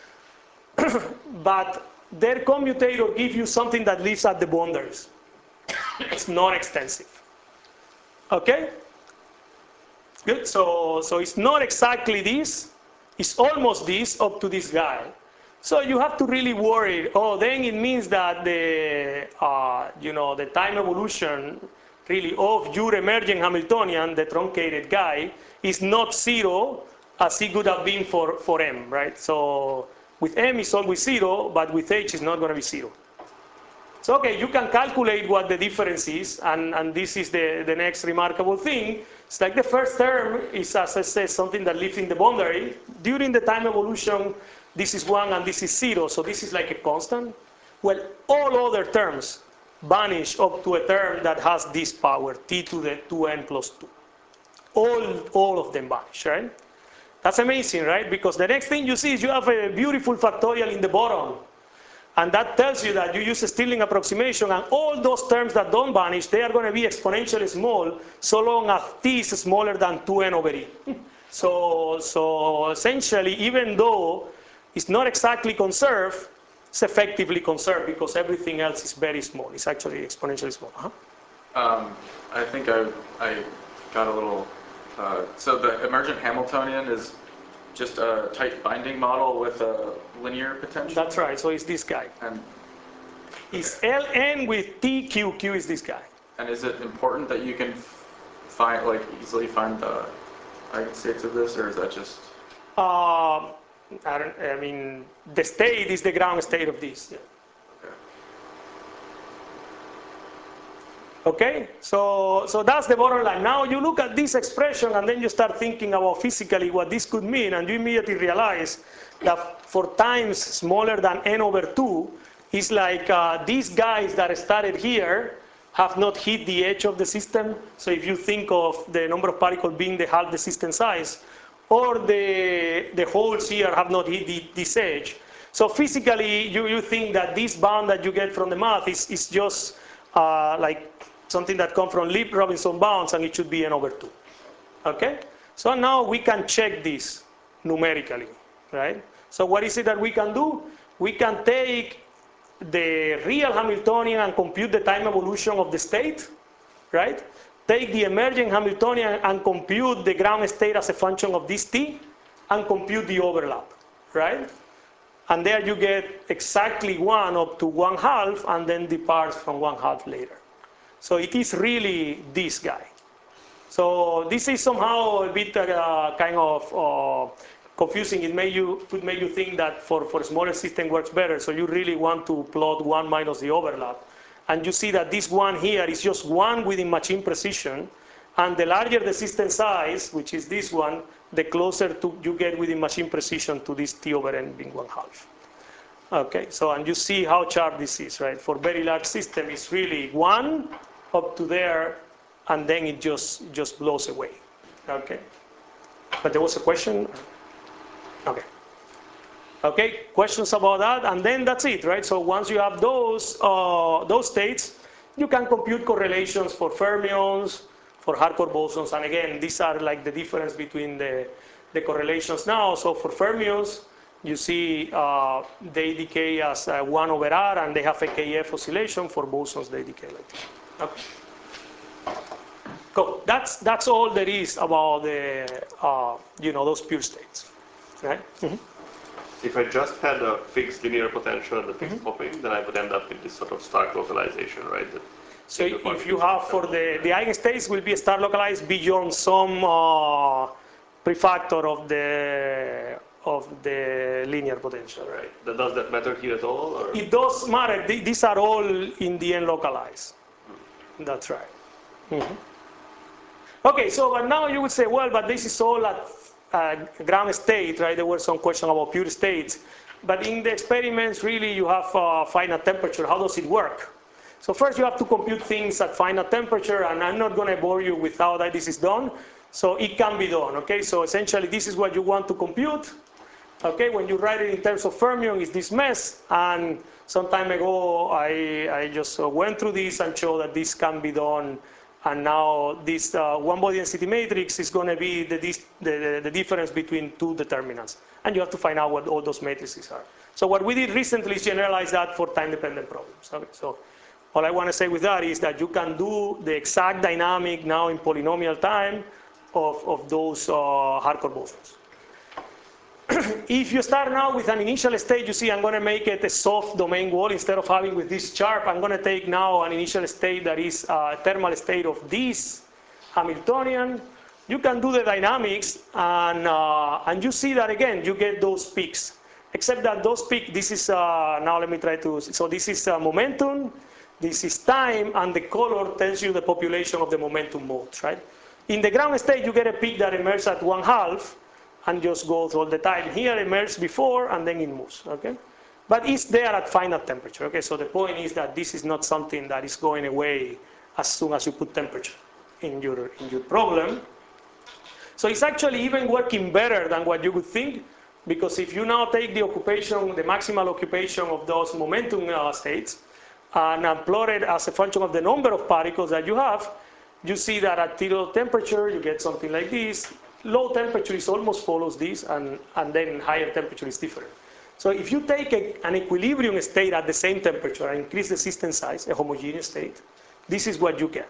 but their commutator gives you something that lives at the boundaries. It's not extensive. Okay? Good. So, so it's not exactly this. It's almost this up to this guy. So you have to really worry. Oh, then it means that the uh, you know the time evolution really of your emergent Hamiltonian, the truncated guy, is not zero as it would have been for for M, right? So with M it's always zero, but with H it's not going to be zero. So, okay, you can calculate what the difference is, and, and this is the, the next remarkable thing. It's like the first term is, as I said, something that lives in the boundary. During the time evolution, this is one and this is zero, so this is like a constant. Well, all other terms vanish up to a term that has this power, t to the two n plus two. All, all of them vanish, right? That's amazing, right? Because the next thing you see is you have a beautiful factorial in the bottom. And that tells you that you use a Stirling approximation, and all those terms that don't vanish, they are going to be exponentially small, so long as t is smaller than two n over e. So, so essentially, even though it's not exactly conserved, it's effectively conserved because everything else is very small. It's actually exponentially small. Uh-huh. Um, I think I, I got a little, uh, so the emergent Hamiltonian is just a tight binding model with a linear potential? That's right, so it's this guy. And, It's L N with T Q, Q is this guy. and is it important that you can find, like, easily find the eigenstates of this, or is that just? Uh, I, don't, I mean, the state is the ground state of this. Yeah. Okay, so, so that's the bottom line. Now you look at this expression and then you start thinking about physically what this could mean, and you immediately realize that for times smaller than n over two, it's like uh, these guys that started here have not hit the edge of the system. So if you think of the number of particles being the half the system size, or the, the holes here have not hit the, this edge. So physically, you, you think that this bound that you get from the math is, is just uh, like something that comes from Lieb-Robinson bounds, and it should be n over two. Okay? So now we can check this numerically, right? So what is it that we can do? We can take the real Hamiltonian and compute the time evolution of the state, right? Take the emergent Hamiltonian and compute the ground state as a function of this t, and compute the overlap, right? And there you get exactly one up to one half, and then departs from one half later. So it is really this guy. So this is somehow a bit uh, kind of uh, confusing. It may you could make you think that for for a smaller system works better. So you really want to plot one minus the overlap, and you see that this one here is just one within machine precision, and the larger the system size, which is this one, the closer to you get within machine precision to this t over n being one half. Okay, so and you see how sharp this is, right? For very large system, it's really one up to there, and then it just just blows away. Okay, but there was a question. Okay. Okay, questions about that, and then that's it, right? So once you have those uh, those states, you can compute correlations for fermions, for hardcore bosons, and again, these are like the difference between the the correlations now. So for fermions, you see uh, they decay as uh, one over r, and they have a K F oscillation. For bosons, they decay like this. Okay. Cool. That's that's all there is about the uh, you know those pure states, right? Mm-hmm. If I just had a fixed linear potential and the fixed Mm-hmm. popping, then I would end up with this sort of Stark localization, right? That So if you have for the the eigenstates will be star localized beyond some uh, prefactor of the of the linear potential, right? That, does that matter here at all? Or? It does matter. These are all in the end localized. That's right. Mm-hmm. Okay, so but now you would say, well, but this is all at uh, ground state, right? There were some questions about pure states. But in the experiments, really, you have uh, finite temperature. How does it work? So first, you have to compute things at finite temperature, and I'm not going to bore you with how that this is done. So it can be done, okay? So essentially, this is what you want to compute. Okay, when you write it in terms of fermion, it's this mess. And some time ago, I, I just uh, went through this and showed that this can be done. And now this uh, one-body density matrix is going to be the, the, the, the difference between two determinants. And you have to find out what all those matrices are. So what we did recently is generalize that for time-dependent problems. Okay? So all I want to say with that is that you can do the exact dynamic now in polynomial time of, of those uh, hardcore bosons. If you start now with an initial state, you see I'm going to make it a soft domain wall. Instead of having with this sharp, I'm going to take now an initial state that is a thermal state of this Hamiltonian. You can do the dynamics, and, uh, and you see that again, you get those peaks. Except that those peaks, this is, uh, now let me try to, so this is uh, momentum, this is time, and the color tells you the population of the momentum modes, right? In the ground state, you get a peak that emerges at one half, and just goes all the time. Here it emerges before, and then it moves, okay? But it's there at finite temperature, okay? So the point is that this is not something that is going away as soon as you put temperature in your, in your problem. So it's actually even working better than what you would think, because if you now take the occupation, the maximal occupation of those momentum uh, states, and uh, plot it as a function of the number of particles that you have, you see that at zero temperature, you get something like this. Low temperature is almost follows this, and, and then higher temperature is different. So if you take a, an equilibrium state at the same temperature and increase the system size, a homogeneous state, this is what you get.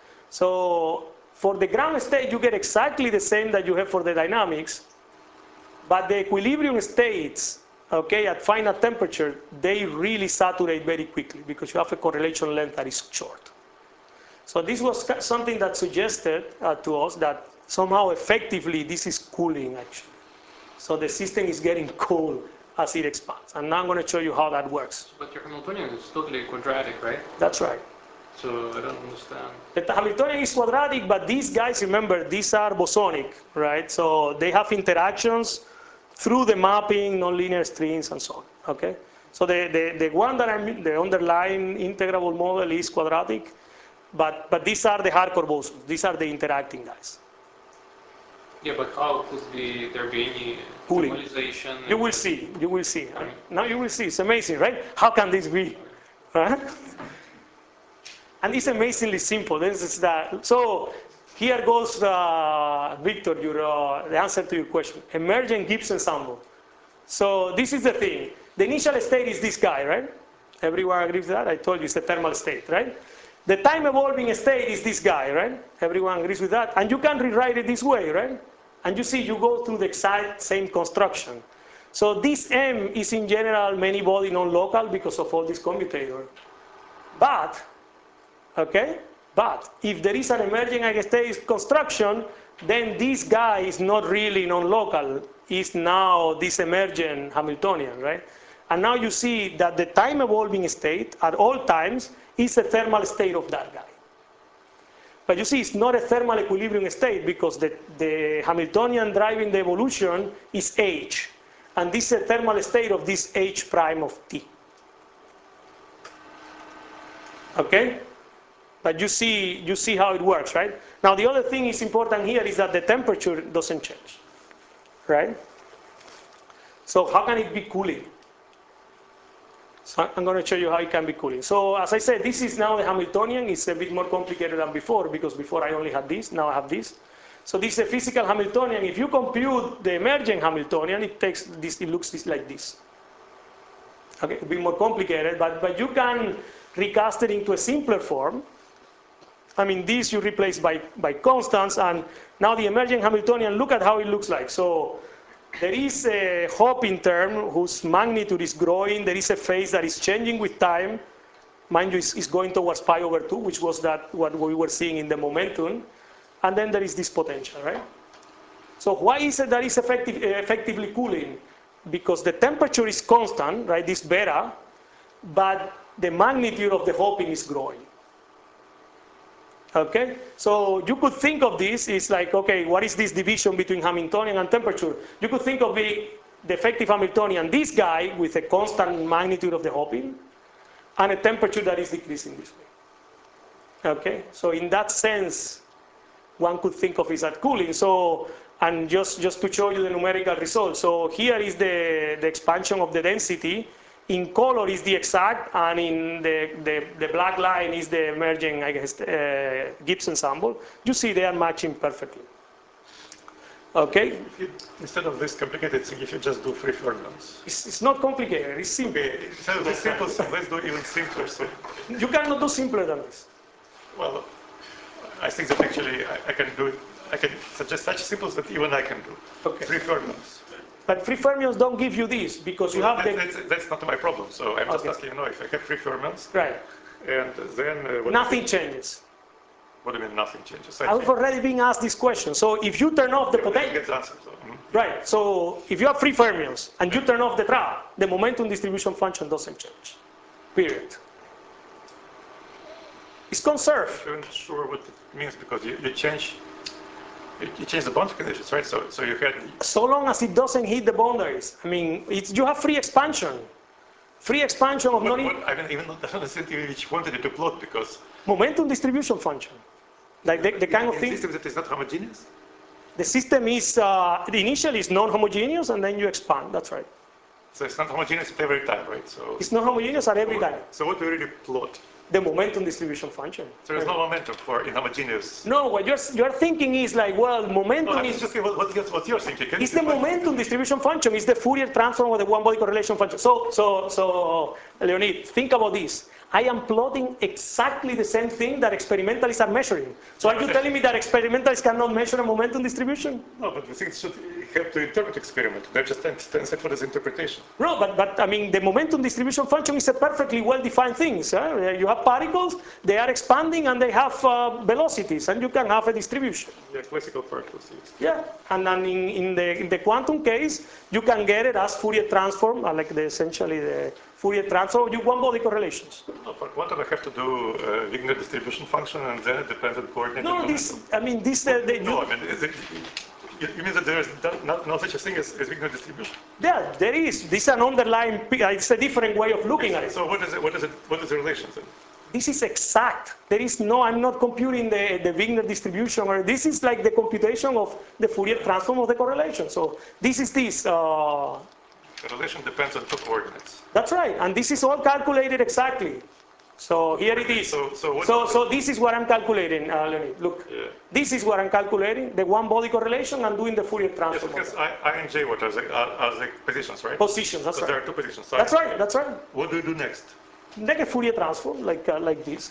So for the ground state, you get exactly the same that you have for the dynamics, but the equilibrium states, okay, at final temperature, they really saturate very quickly because you have a correlation length that is short. So this was something that suggested uh, to us that somehow effectively this is cooling actually. So the system is getting cold as it expands. And now I'm going to show you how that works. But your Hamiltonian is totally quadratic, right? That's right. So I don't understand. The Hamiltonian is quadratic, but these guys, remember, these are bosonic, right? So they have interactions through the mapping, nonlinear strings, and so on, okay? So the, the, the one that I'm, the underlying integrable model is quadratic, but, but these are the hardcore bosons. These are the interacting guys. Yeah, but how could be, there be any Cooling. normalization? You will see, you will see. Now you will see, it's amazing, right? How can this be, right? And it's amazingly simple. This is that. So here goes, uh, Victor, your, uh, the answer to your question. Emergent Gibbs ensemble. So this is the thing. The initial state is this guy, right? Everyone agrees with that? I told you it's the thermal state, right? The time evolving state is this guy, right? Everyone agrees with that? And you can rewrite it this way, right? And you see, you go through the exact same construction. So this M is in general many-body non-local because of all this commutator. But, okay, but if there is an emerging eigenstate construction, then this guy is not really non-local. It's now this emergent Hamiltonian, right? And now you see that the time evolving state at all times is a thermal state of that guy. But you see, it's not a thermal equilibrium state because the, the Hamiltonian driving the evolution is H. And this is a thermal state of this H prime of T. Okay? But you see, you see how it works, right? Now the other thing is important here is that the temperature doesn't change, right? So how can it be cooling? So I'm going to show you how it can be cooling. So as I said, this is now the Hamiltonian. It's a bit more complicated than before because before I only had this, now I have this. So this is a physical Hamiltonian. If you compute the emergent Hamiltonian, it takes this, it looks this like this. Okay, a bit more complicated, but, but you can recast it into a simpler form. I mean, this you replace by, by constants, and now the emergent Hamiltonian, look at how it looks like. So there is a hopping term whose magnitude is growing. There is a phase that is changing with time. Mind you, it's, it's going towards pi over two, which was that what we were seeing in the momentum. And then there is this potential, right? So why is it that it's effective, effectively cooling? Because the temperature is constant, right, this beta, but the magnitude of the hopping is growing. Okay, so you could think of this is like, okay, what is this division between Hamiltonian and temperature? You could think of the, the effective Hamiltonian, this guy with a constant magnitude of the hopping, and a temperature that is decreasing this way. Okay, so in that sense, one could think of it as cooling. So, and just, just to show you the numerical result. So here is the, the expansion of the density. In color is the exact, and in the, the, the black line is the emerging, I guess, uh, Gibbs ensemble. You see they are matching perfectly. Okay? If you, instead of this complicated thing, if you just do free fermions. It's, it's not complicated, it's simple. Okay, instead of this simple stuff, let's do even simpler stuff. You cannot do simpler than this. Well, I think that actually I, I can do it. I can suggest such simples that even I can do. Okay. Free fermions. But free fermions don't give you this because you have that, the... That's, that's not my problem. So I'm just Okay. asking, you know, if I have free fermions, Right. and then... Uh, what Nothing changes. What do you mean nothing changes? I I've change. already been asked this question. So if you turn off the Yeah, potential... gets answered, so, mhm. Right, so if you have free fermions and you turn off the trap, the momentum distribution function doesn't change. Period. It's conserved. I'm not sure what it means because you, you change you, you change the boundary conditions, right? So so you had So long as it doesn't hit the boundaries. I mean, it's, you have free expansion. Free expansion of what, non what, I mean even not necessarily which quantity to plot because momentum distribution function. Like the, the kind of in thing. systems that is not homogeneous. The system is, uh, initially is non-homogeneous and then you expand, that's right. So it's not homogeneous at every time, right? So It's not homogeneous at every time. So what do we really plot? The momentum distribution function. So there's no momentum for inhomogeneous. No, what you're, you're thinking is like, well, momentum No, I'm is... just what, what, what you're thinking. Can It's you the define- momentum distribution function. It's the Fourier transform of the one-body correlation function. So, so, so, Leonid, think about this. I am plotting exactly the same thing that experimentalists are measuring. So are you telling me that experimentalists cannot measure a momentum distribution? No, but we think it should help to interpret experiment. They're just set for this interpretation. No, but, but I mean, the momentum distribution function is a perfectly well-defined thing. Huh? You have particles, they are expanding, and they have uh, velocities, and you can have a distribution. Yeah, classical particles. Yes. Yeah, and then in, in, the, in the quantum case, you can get it as Fourier transform, uh, like the, essentially the Fourier transform, you one-body correlations. No, for quantum, I have to do uh, Wigner distribution function, and then it depends on coordinate. No, and this, momentum. I mean, this, uh, the, No, you, I mean, is it, you, you mean that there is not, no such a thing as, as Wigner distribution? yeah, there is. This is an underlying, uh, it's a different way of looking at it. So what is it? What is it? What is the relation then? This is exact. There is no, I'm not computing the, the Wigner distribution, or this is like the computation of the Fourier transform of the correlation. So this is this. Uh, The relation depends on two coordinates. that's right, and this is all calculated exactly. So here it is. So, so, what So, so this is what I'm calculating, uh, Leonid. Look, Yeah. this is what I'm calculating, the one-body correlation and doing the Fourier Yes, transform. because I, I and J what are the, are, are the positions, right? Positions, that's Because there right. are two positions. So That's I- right, that's right. What do you do next? Like a Fourier transform, like, uh, like this.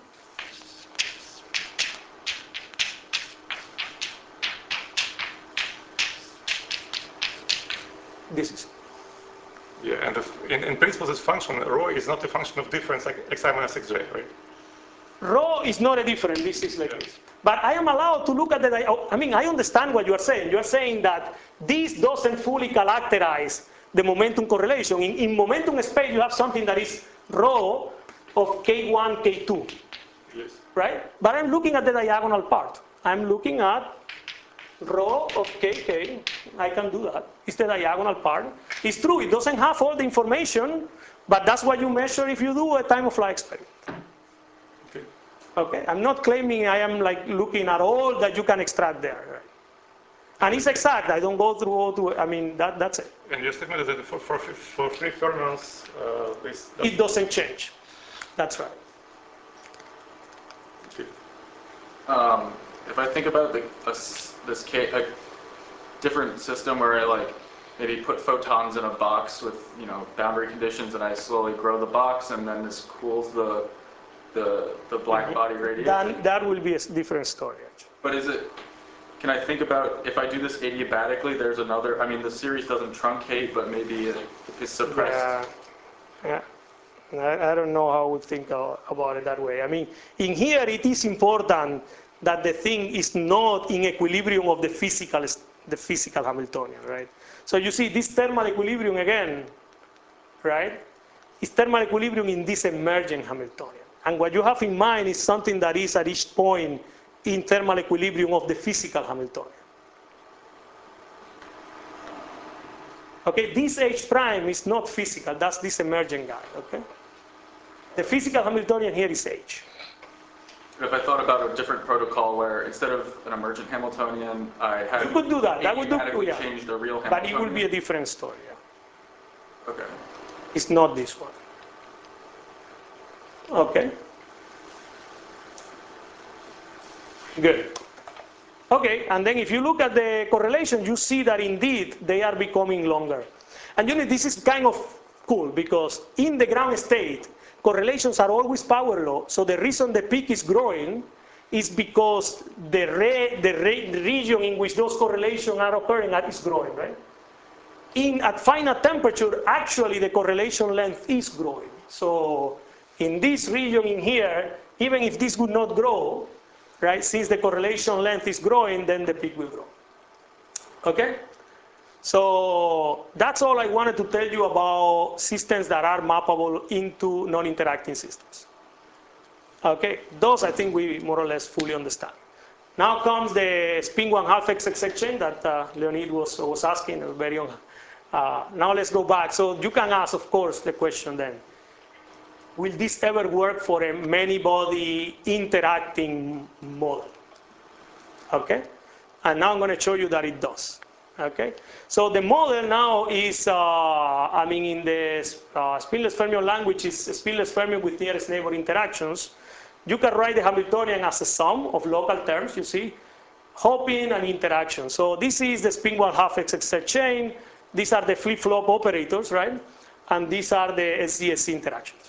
This is. Yeah, and the, in, in principle, this function rho is not a function of difference like xi minus xj, right? Rho is not a different, this is like this. But I am allowed to look at the, di- I mean, I understand what you are saying. You are saying that this doesn't fully characterize the momentum correlation. In, in momentum space, you have something that is rho of k one, k two, Yes. right? But I'm looking at the diagonal part. I'm looking at rho of kk, I can do that. It's the diagonal part. It's true, it doesn't have all the information, but that's what you measure if you do a time-of-flight experiment. Okay. Okay, I'm not claiming I am like looking at all that you can extract there. Right? And it's exact, I don't go through all to, I mean, that, that's it. And your statement is that for, for, for free fermions, uh, this... It doesn't change. That's right. Okay. Um, if I think about the, a s this ca a different system where I like maybe put photons in a box with, you know, boundary conditions, and I slowly grow the box, and then this cools the the the black body radiation. Then that will be a different story. Actually. But is it? Can I think about if I do this adiabatically? There's another. I mean, the series doesn't truncate, but maybe it is suppressed. Yeah. Yeah. I, I don't know how I would think about it that way. I mean, in here it is important that the thing is not in equilibrium of the physical, the physical Hamiltonian, right? So you see this thermal equilibrium again, right? Is thermal equilibrium in this emergent Hamiltonian. And what you have in mind is something that is at each point in thermal equilibrium of the physical Hamiltonian. Okay, this H prime is not physical, that's this emergent guy, okay? The physical Hamiltonian here is H. If I thought about a different protocol where instead of an emergent Hamiltonian, I had You could do that. That would do, adiabatically yeah. change the real But Hamiltonian. it will be a different story, yeah. Okay. It's not this one. Okay. Good. Okay, and then if you look at the correlation, you see that indeed they are becoming longer. And you know, this is kind of cool because in the ground state, correlations are always power law. So the reason the peak is growing is because the, re, the, re, the region in which those correlations are occurring at is growing, right? In, at finite temperature, actually the correlation length is growing. So in this region in here, even if this would not grow, right, since the correlation length is growing, then the peak will grow. Okay? So that's all I wanted to tell you about systems that are mappable into non-interacting systems. Okay, those I think we more or less fully understand. Now comes the spin one half X X X chain that uh, Leonid was, was asking very on. Uh, now let's go back. So you can ask, of course, the question then, will this ever work for a many-body interacting model? Okay? And now I'm going to show you that it does. Okay? So the model now is, uh, I mean, in the uh, spinless fermion language, is spinless fermion with nearest neighbor interactions. You can write the Hamiltonian as a sum of local terms, you see, hopping and interaction. So this is the spin one half X X Z chain. These are the flip-flop operators, right? And these are the S Z S C interactions.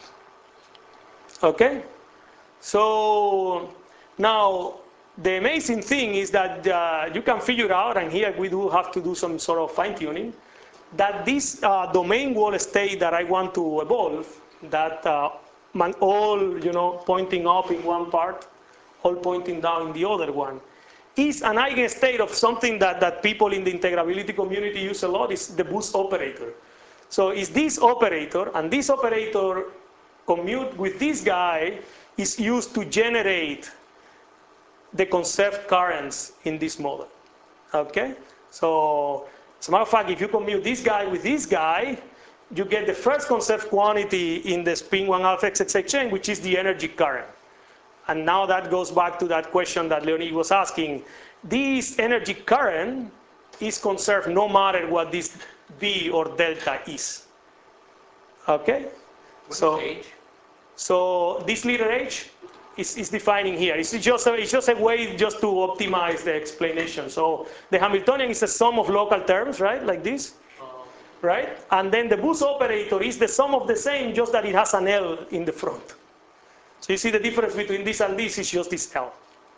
Okay? So now, the amazing thing is that uh, you can figure out, and here we do have to do some sort of fine-tuning, that this uh, domain wall state that I want to evolve, that uh, man, all, you know, pointing up in one part, all pointing down in the other one, is an eigenstate of something that, that people in the integrability community use a lot, is the boost operator. So is this operator, and this operator commute with this guy is used to generate the conserved currents in this model. Okay? So, as a matter of fact, if you commute this guy with this guy, you get the first conserved quantity in the spin one half X X Z chain, which is the energy current. And now that goes back to that question that Leonid was asking. This energy current is conserved no matter what this V or delta is. Okay? What so, is H? So this letter H is, is defining here. It's just, a, it's just a way just to optimize the explanation. So the Hamiltonian is a sum of local terms, right, like this, right? And then the boost operator is the sum of the same, just that it has an L in the front. So you see the difference between this and this is just this L.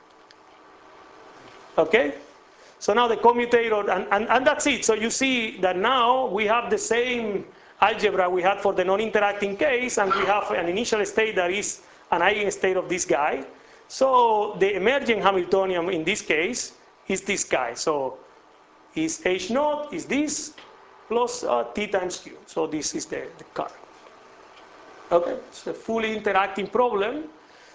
Okay? So now the commutator, and, and, and that's it. So you see that now we have the same algebra we had for the non-interacting case, and we have an initial state that is an eigenstate of this guy. So the emerging Hamiltonian in this case is this guy. So is H naught, is this, plus uh, T times Q. So this is the, the current. Okay, it's a fully interacting problem.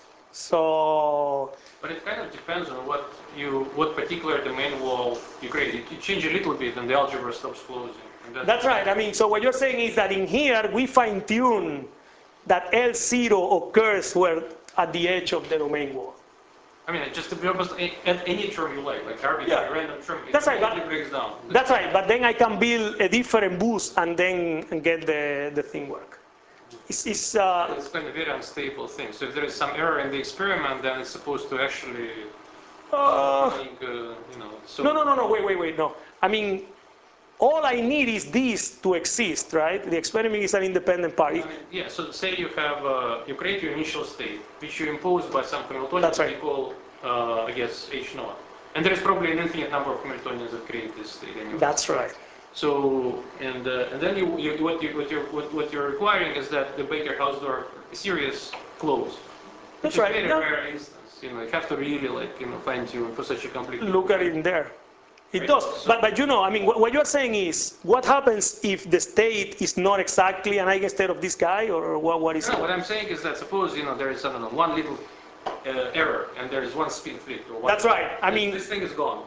So, but it kind of depends on what you, what particular domain wall you create. You, you change a little bit, and the algebra stops closing. And that's, that's right. I mean, so what you're saying is that in here we fine tune that L zero occurs where at the edge of the domain wall. I mean, just to be honest, at any term you like, like arbitrary Yeah. random term, it That's right, but- completely breaks down. That's right, but then I can build a different boost and then get the, the thing work. It's, it's, uh, It's kind of very unstable thing. So if there is some error in the experiment, then it's supposed to actually uh, make, uh, you know. So no, no, no, no, wait, wait, wait, no. I mean, all I need is this to exist, right? The experiment is an independent part. I mean, yeah. So say you have uh, you create your initial state, which you impose by some Hamiltonian That's right. we call, uh, I guess, H naught. And there is probably an infinite number of Hamiltonians that create this state anyway. That's right. So and uh, and then you, you what you what you're what, what you're requiring is that the Baker-Hausdorff series close. That's Which is right, a very yeah. rare instance. You know, you have to really like you know fine tune for such a complete. Look at it in there. It Right. does, So- but, but you know, I mean, what, what you're saying is, what happens if the state is not exactly an eigenstate of this guy, or what, what is No, it? what I'm saying is that suppose you know there is I don't know one little uh, error and there is one spin flipped or one. That's right. I this, mean- this thing is gone.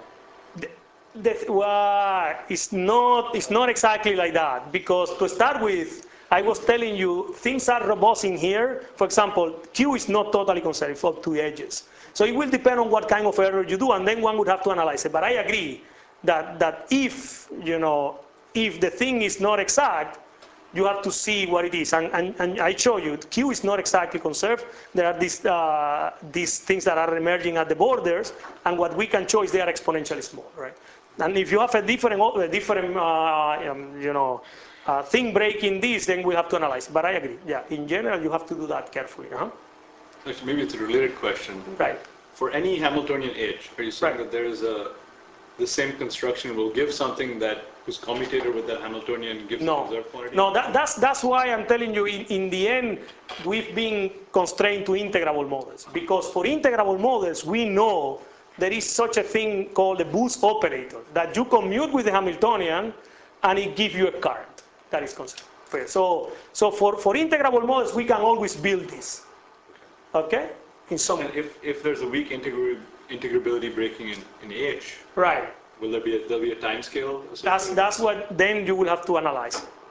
The, well, it's not, it's not exactly like that, because to start with, I was telling you, things are robust in here. For example, Q is not totally conserved up to the edges. So it will depend on what kind of error you do, and then one would have to analyze it. But I agree that, that if, you know, if the thing is not exact, you have to see what it is. And, and, and I show you, Q is not exactly conserved. There are these, uh, these things that are emerging at the borders, and what we can show is they are exponentially small, right? And if you have a different, a different uh, um, you know, uh, thing breaking this, then we have to analyze. But I agree, yeah, in general, you have to do that carefully. Uh-huh. Actually, maybe it's a related question. Right. For any Hamiltonian H, are you saying Right. that there is a, the same construction will give something that whose commutator with the Hamiltonian gives the No, conserved quantity? no, that, that's, that's why I'm telling you, in, in the end, we've been constrained to integrable models. Because for integrable models, we know there is such a thing called a boost operator, that you commute with the Hamiltonian, and it gives you a current that is conserved. So, so for, for integrable models, we can always build this, okay? In some, And if, if there's a weak integra integrability breaking in, in H, right. will there be a, there'll be a time scale? That's, that's what then you will have to analyze.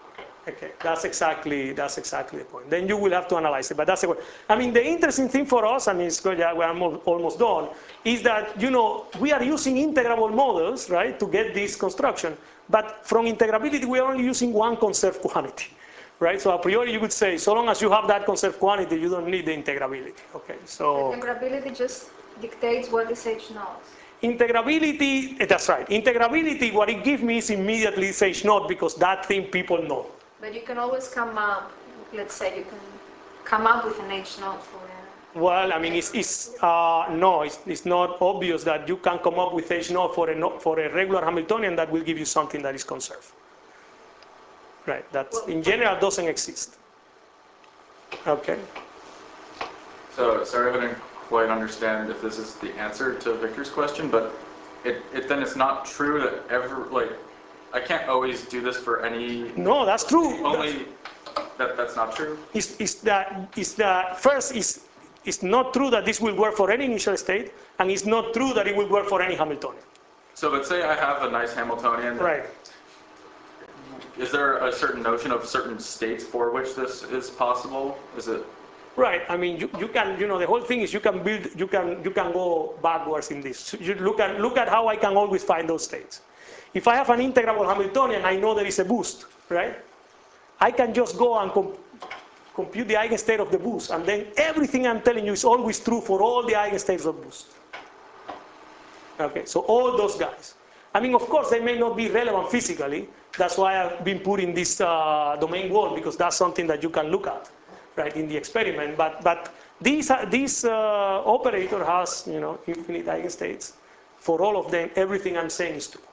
Okay, that's exactly that's exactly the point. Then you will have to analyze it, but that's the point. I mean, the interesting thing for us, I mean, it's, yeah, we're almost done, is that you know we are using integrable models, right, to get this construction. But from integrability, we are only using one conserved quantity, right? So a priori, you would say, so long as you have that conserved quantity, you don't need the integrability. Okay, so Integrability just dictates what is H naught. integrability, that's right. Integrability, what it gives me is immediately H naught because that thing people know. But you can always come up, let's say you can come up with an H naught for a... Well, I mean, it's, it's uh, no, it's, it's not obvious that you can come up with H naught for a, for a regular Hamiltonian that will give you something that is conserved. Right, that Well, in general doesn't exist. Okay. So, sorry, I didn't quite understand if this is the answer to Victor's question, but it, it then it's not true that ever, like, I can't always do this for any... No, that's true. Only, that, that's not true? It's, it's that, it's that first, it's, it's not true that this will work for any initial state, and it's not true that it will work for any Hamiltonian. So let's say I have a nice Hamiltonian. Right. Is there a certain notion of certain states for which this is possible? Is it? Right. I mean, you, you can, you know, the whole thing is you can build, you can, you can go backwards in this. You look at, look at how I can always find those states. If I have an integrable Hamiltonian, I know there is a boost, right? I can just go and com compute the eigenstate of the boost, and then everything I'm telling you is always true for all the eigenstates of boost. Okay, so all those guys. I mean, of course, they may not be relevant physically. That's why I've been putting this uh, domain wall, because that's something that you can look at, right, in the experiment. But but this uh, this uh, operator has, you know, infinite eigenstates. For all of them, everything I'm saying is true.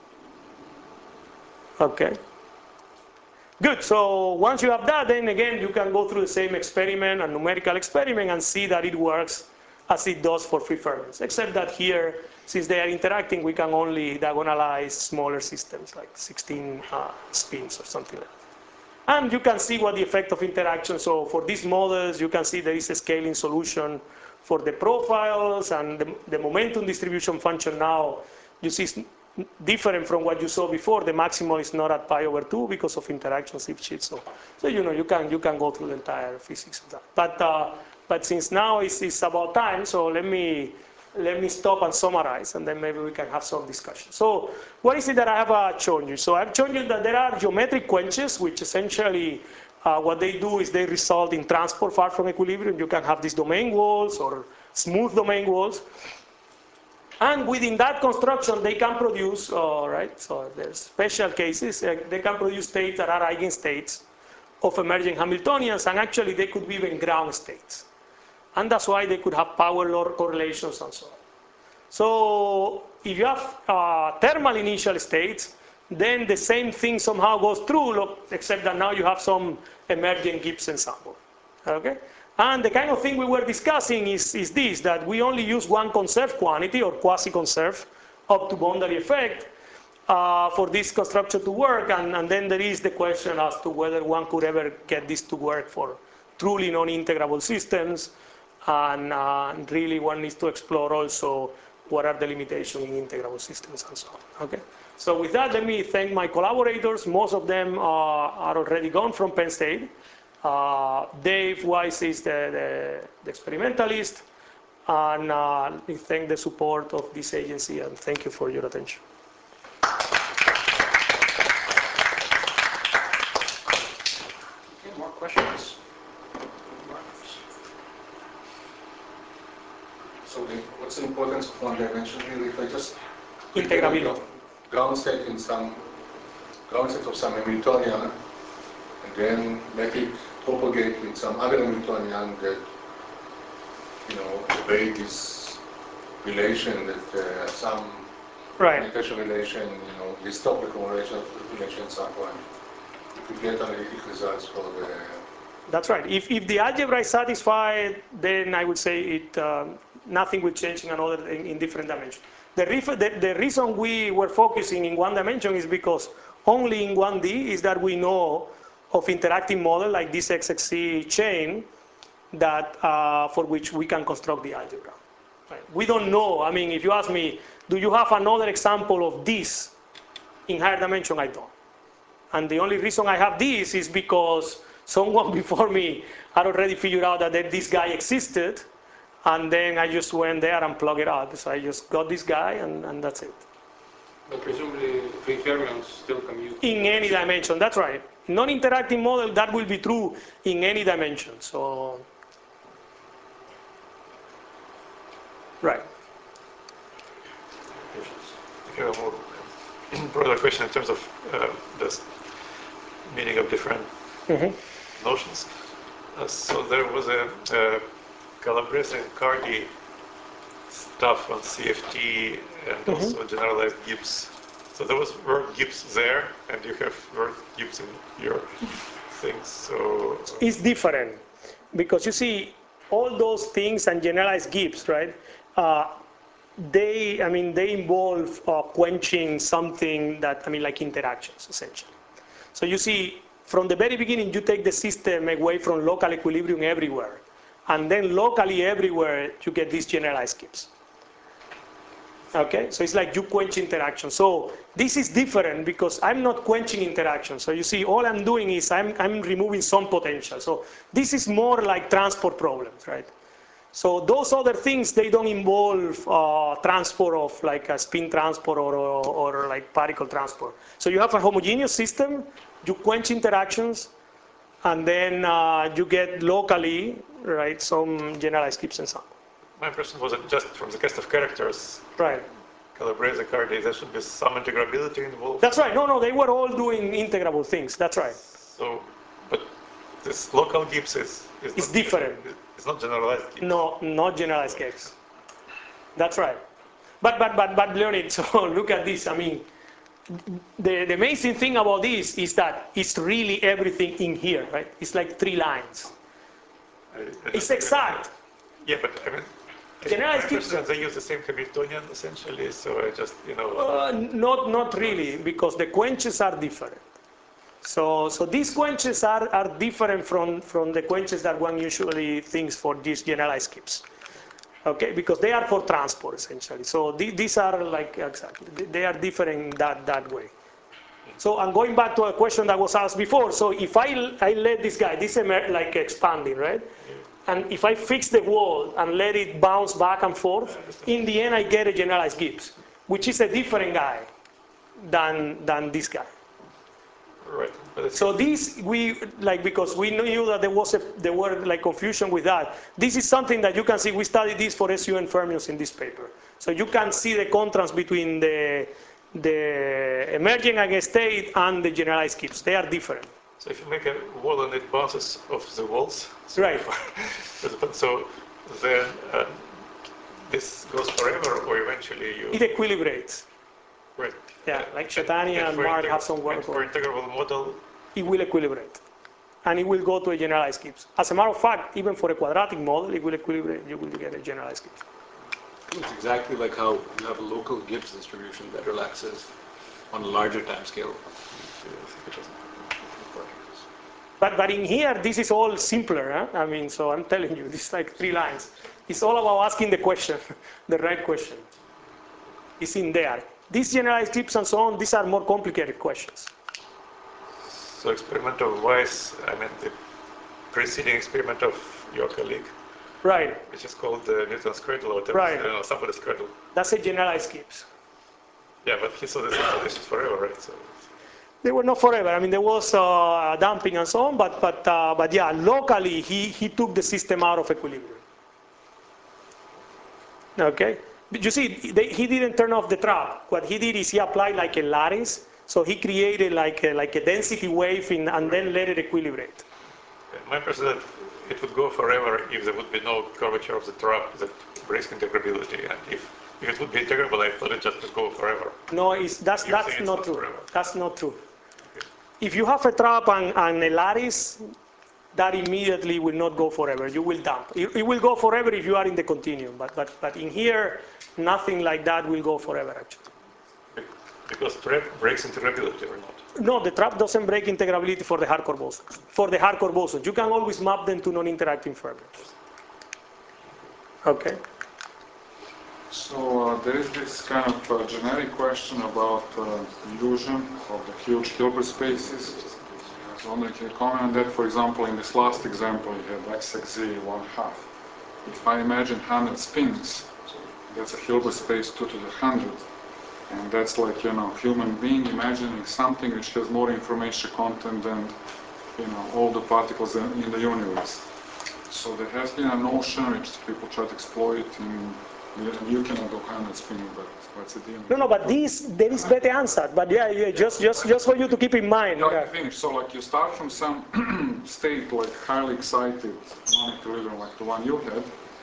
Okay. Good. So once you have that, then again you can go through the same experiment, a numerical experiment, and see that it works as it does for free fermions. Except that here, since they are interacting, we can only diagonalize smaller systems, like sixteen uh, spins or something like that. And you can see what the effect of interaction. So for these models, you can see there is a scaling solution for the profiles, and the, the momentum distribution function now, you see, different from what you saw before. The maximal is not at pi over two because of interaction shift sheet. So, so you know, you can you can go through the entire physics of that. But uh, but since now it's, it's about time, so let me let me stop and summarize, and then maybe we can have some discussion. So, what is it that I have uh, shown you? So I've shown you that there are geometric quenches, which essentially uh, what they do is they result in transport far from equilibrium. You can have these domain walls or smooth domain walls. And within that construction, they can produce, uh, right, so there's special cases, uh, they can produce states that are eigenstates of emerging Hamiltonians, and actually they could be even ground states. And that's why they could have power law correlations and so on. So if you have uh, thermal initial states, then the same thing somehow goes through, look, except that now you have some emerging Gibson sample, okay? And the kind of thing we were discussing is, is this, that we only use one conserved quantity, or quasi-conserved, up to boundary effect, uh, for this construction to work, and, and then there is the question as to whether one could ever get this to work for truly non-integrable systems, and uh, really one needs to explore also what are the limitations in integrable systems and so on, okay? So with that, let me thank my collaborators. Most of them uh, are already gone from Penn State. Uh, Dave Weiss is the, the, the experimentalist, and uh, we thank the support of this agency, and thank you for your attention. Okay, more questions? So the, what's the importance of one dimension really? If I just Integrability. ground state in some ground state of some Hamiltonian, and then make it propagate in some other Hamiltonian that, you know, obey this relation that uh, some Right. communication relation, you know, they stop the correlation of the relation at some point. If you get analytic results for the... That's right. If, if the algebra is satisfied, then I would say it, uh, nothing will change in another, in, in different dimension. The, the, the reason we were focusing in one dimension is because only in one D is that we know of interacting model like this X X C chain that, uh, for which we can construct the algebra. Right? We don't know. I mean, if you ask me, do you have another example of this in higher dimension? I don't. And the only reason I have this is because someone before me had already figured out that this guy existed, and then I just went there and plugged it out. So I just got this guy, and, and that's it. But presumably free fermions still commute. In any dimension, that's right. Non-interacting model, that will be true in any dimension. So, right. I have a more broader question in terms of uh, the meaning of different mm-hmm. notions. Uh, so there was a, a Calabrese and Cardy stuff on C F T and mm-hmm. also generalized Gibbs. So there was word Gibbs there, and you have word Gibbs in your things. So it's different because you see all those things and generalized Gibbs, right? Uh, they, I mean, they involve uh, quenching something that, I mean, like interactions essentially. So you see, from the very beginning, you take the system away from local equilibrium everywhere, and then locally everywhere you get these generalized Gibbs. Okay, so it's like you quench interaction. So this is different because I'm not quenching interaction. So you see, all I'm doing is I'm, I'm removing some potential. So this is more like transport problems, right? So those other things, they don't involve uh, transport of like a spin transport or, or, or like particle transport. So you have a homogeneous system, you quench interactions, and then uh, you get locally, right, some generalized Gibbs and so on. My impression was that just from the cast of characters, right. Calabrese, Cardy, there should be some integrability involved. That's right. No, no, they were all doing integrable things. That's right. So, but this local Gibbs is, is it's not, different. It's not generalized Gibbs. No, not generalized Gibbs. That's right. But but but but Leonid, so look at this. I mean, the the amazing thing about this is that it's really everything in here, right? It's like three lines. I, I it's exact. Yeah, but I mean. Generalized Gibbs. They use the same Hamiltonian essentially, so I just, you know. Uh, not not really, because the quenches are different. So so these quenches are, are different from, from the quenches that one usually thinks for these generalized Gibbs. Okay, because they are for transport essentially. So th these are like exactly they are different that that way. So I'm going back to a question that was asked before. So if I I let this guy, this is like expanding, right? And if I fix the wall and let it bounce back and forth, in the end I get a generalized Gibbs, which is a different guy than, than this guy. Right. So this, we, like, because we knew that there was a, there were like confusion with that. This is something that you can see, we studied this for S U N fermions in this paper. So you can see the contrast between the, the emerging eigenstate and the generalized Gibbs. They are different. So if you make a wall and it bounces off the walls, so right? So then uh, this goes forever, or eventually you. It equilibrates. Right. Yeah, like Chaitanya and, and Mark have some work. And for integrable model, it will equilibrate, and it will go to a generalized Gibbs. As a matter of fact, even for a quadratic model, it will equilibrate. You will get a generalized Gibbs. It's exactly like how you have a local Gibbs distribution that relaxes on a larger time scale. But, but in here, this is all simpler. Huh? I mean, so I'm telling you, this is like three lines. It's all about asking the question, the right question. It's in there. These generalized Gibbs and so on, these are more complicated questions. So experimental wise, I mean, the preceding experiment of your colleague, right, which is called the Newton's cradle, or whatever, right. I don't know, somebody's cradle. That's a generalized Gibbs. Yeah, but he saw this installation forever, right? So. They were not forever. I mean, there was uh, damping and so on, but but uh, but yeah, locally he he took the system out of equilibrium. Okay, you see, they, he didn't turn off the trap. What he did is he applied like a lattice, so he created like a, like a density wave in, and then let it equilibrate. My impression is that it would go forever if there would be no curvature of the trap that breaks integrability, and if if it would be integrable, I thought it just would go forever. No, it's, that's You're that's not, not true. Forever. That's not true. If you have a trap and, and a lattice, that immediately will not go forever. You will dump. It, it will go forever if you are in the continuum, but, but, but in here, nothing like that will go forever, actually. Because trap breaks integrability or not? No, the trap doesn't break integrability for the hardcore bosons. For the hardcore bosons, you can always map them to non-interacting fermions. Okay. So uh, there is this kind of uh, generic question about uh, illusion of the huge Hilbert spaces. I was wondering, can you comment on that? For example, in this last example, you had x x z one half. If I imagine one hundred spins, that's a Hilbert space two to the one hundred. And that's like, you know, human being imagining something which has more information content than, you know, all the particles in, in the universe. So there has been a notion which people try to exploit in, you cannot do one hundred spinning, but what's the deal? No, no, but this, there is better answer. But yeah, yeah, just, just, just for you to keep in mind. No, I can finish. So like you start from some state like highly excited non-equilibrium like the one you had,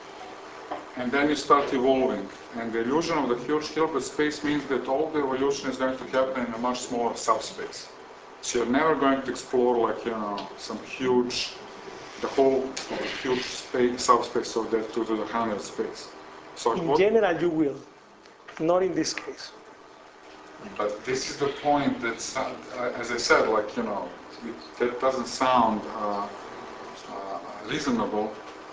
and then you start evolving. And the illusion of the huge Hilbert space means that all the evolution is going to happen in a much smaller subspace. So you're never going to explore like, you know, some huge, the whole huge space, subspace of that two to the one hundred space. So In what, general, you will. Not in this case. but this is the point that's, uh, as I said, like, you know, it, that doesn't sound uh, uh, reasonable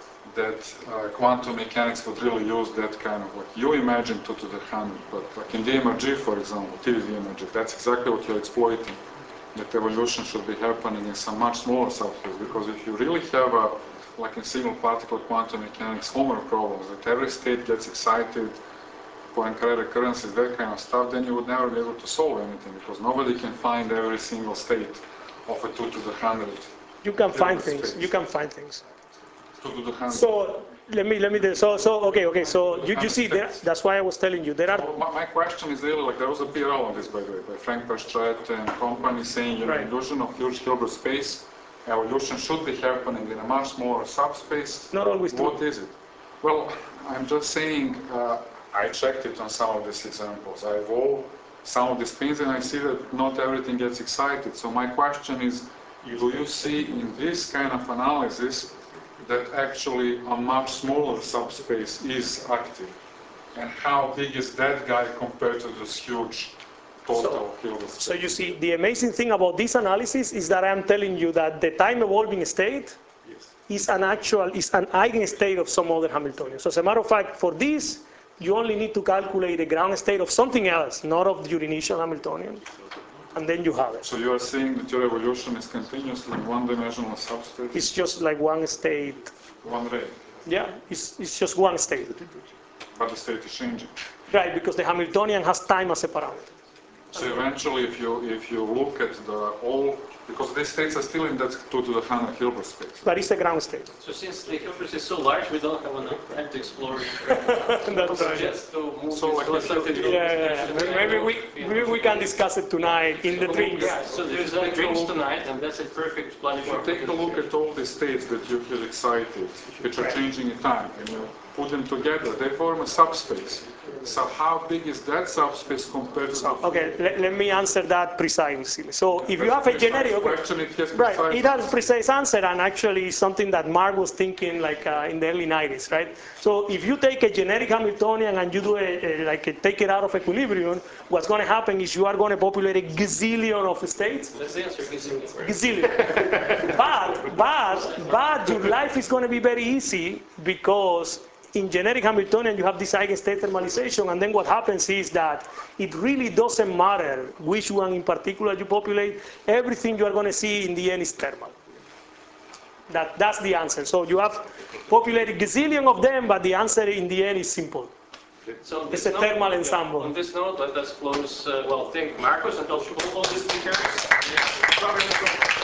that uh, quantum mechanics would really use that kind of, like, you imagine two to the one hundred, but like in D M R G, for example, T D D M R G, that's exactly what you're exploiting. That evolution should be happening in some much smaller subspace, because if you really have a, like in single particle quantum mechanics, Homer problems, that every state gets excited, Poincare recurrences, that kind of stuff, then you would never be able to solve anything, because nobody can find every single state of a two to the one hundred. You can find Hilbert things. space. You can find things. two to the one hundred. So let me let me do- so so okay okay so you, you see there, that's why I was telling you there are So my, my question is really, like, there was a P R L on this, by the way, by Frank Perstrat and company, saying, you know, Right. illusion of huge Hilbert space, evolution should be happening in a much smaller subspace. Not always true. What is it? Well, I'm just saying, uh, I checked it on some of these examples. I evolve some of these things and I see that not everything gets excited. So my question is, do you see in this kind of analysis that actually a much smaller subspace is active? And how big is that guy compared to this huge total Hilbert space? so you see the amazing thing about this analysis is that I am telling you that the time evolving state Yes. is an actual is an eigenstate of some other Hamiltonian. So as a matter of fact, for this you only need to calculate the ground state of something else, not of your initial Hamiltonian, and then you have it. So you are saying that your evolution is continuously in one-dimensional subspace, It's just like one state. one ray, Yeah, it's, it's just one state. but the state is changing. Right, because the Hamiltonian has time as a parameter. So eventually, if you if you look at the all, because these states are still in that two to the one hundred Hilbert space. But it's a ground state. So since the Hilbert is so large, we don't have enough time to explore it. That's right. Just to move So, like, this if you- Yeah, yeah, yeah. Maybe we, maybe we can discuss it tonight in the drinks. Yeah, so there's uh, drinks tonight, and that's a perfect If platform. you take a look at all the states that you feel excited, which are changing in time, and you put them together, they form a subspace. So how big is that subspace compared to the Okay, let, let me answer that precisely. So if you have a generic, okay, question, it has right, precise it has precise answer, and actually something that Mark was thinking like uh, in the early nineties, right? So if you take a generic Hamiltonian and you do a, a like a, take it out of equilibrium, what's going to happen is you are going to populate a gazillion of states. That's the answer. Gazillion. Gazillion. but, but, but your life is going to be very easy because in generic Hamiltonian you have this eigenstate thermalization, and then what happens is that it really doesn't matter which one in particular you populate. Everything you are going to see in the end is thermal. That, that's the answer. So you have populated gazillion of them, but the answer in the end is simple. So on It's this a note- thermal yeah, ensemble. On this note, let us close. Uh, well, thank Marcos and all the speakers.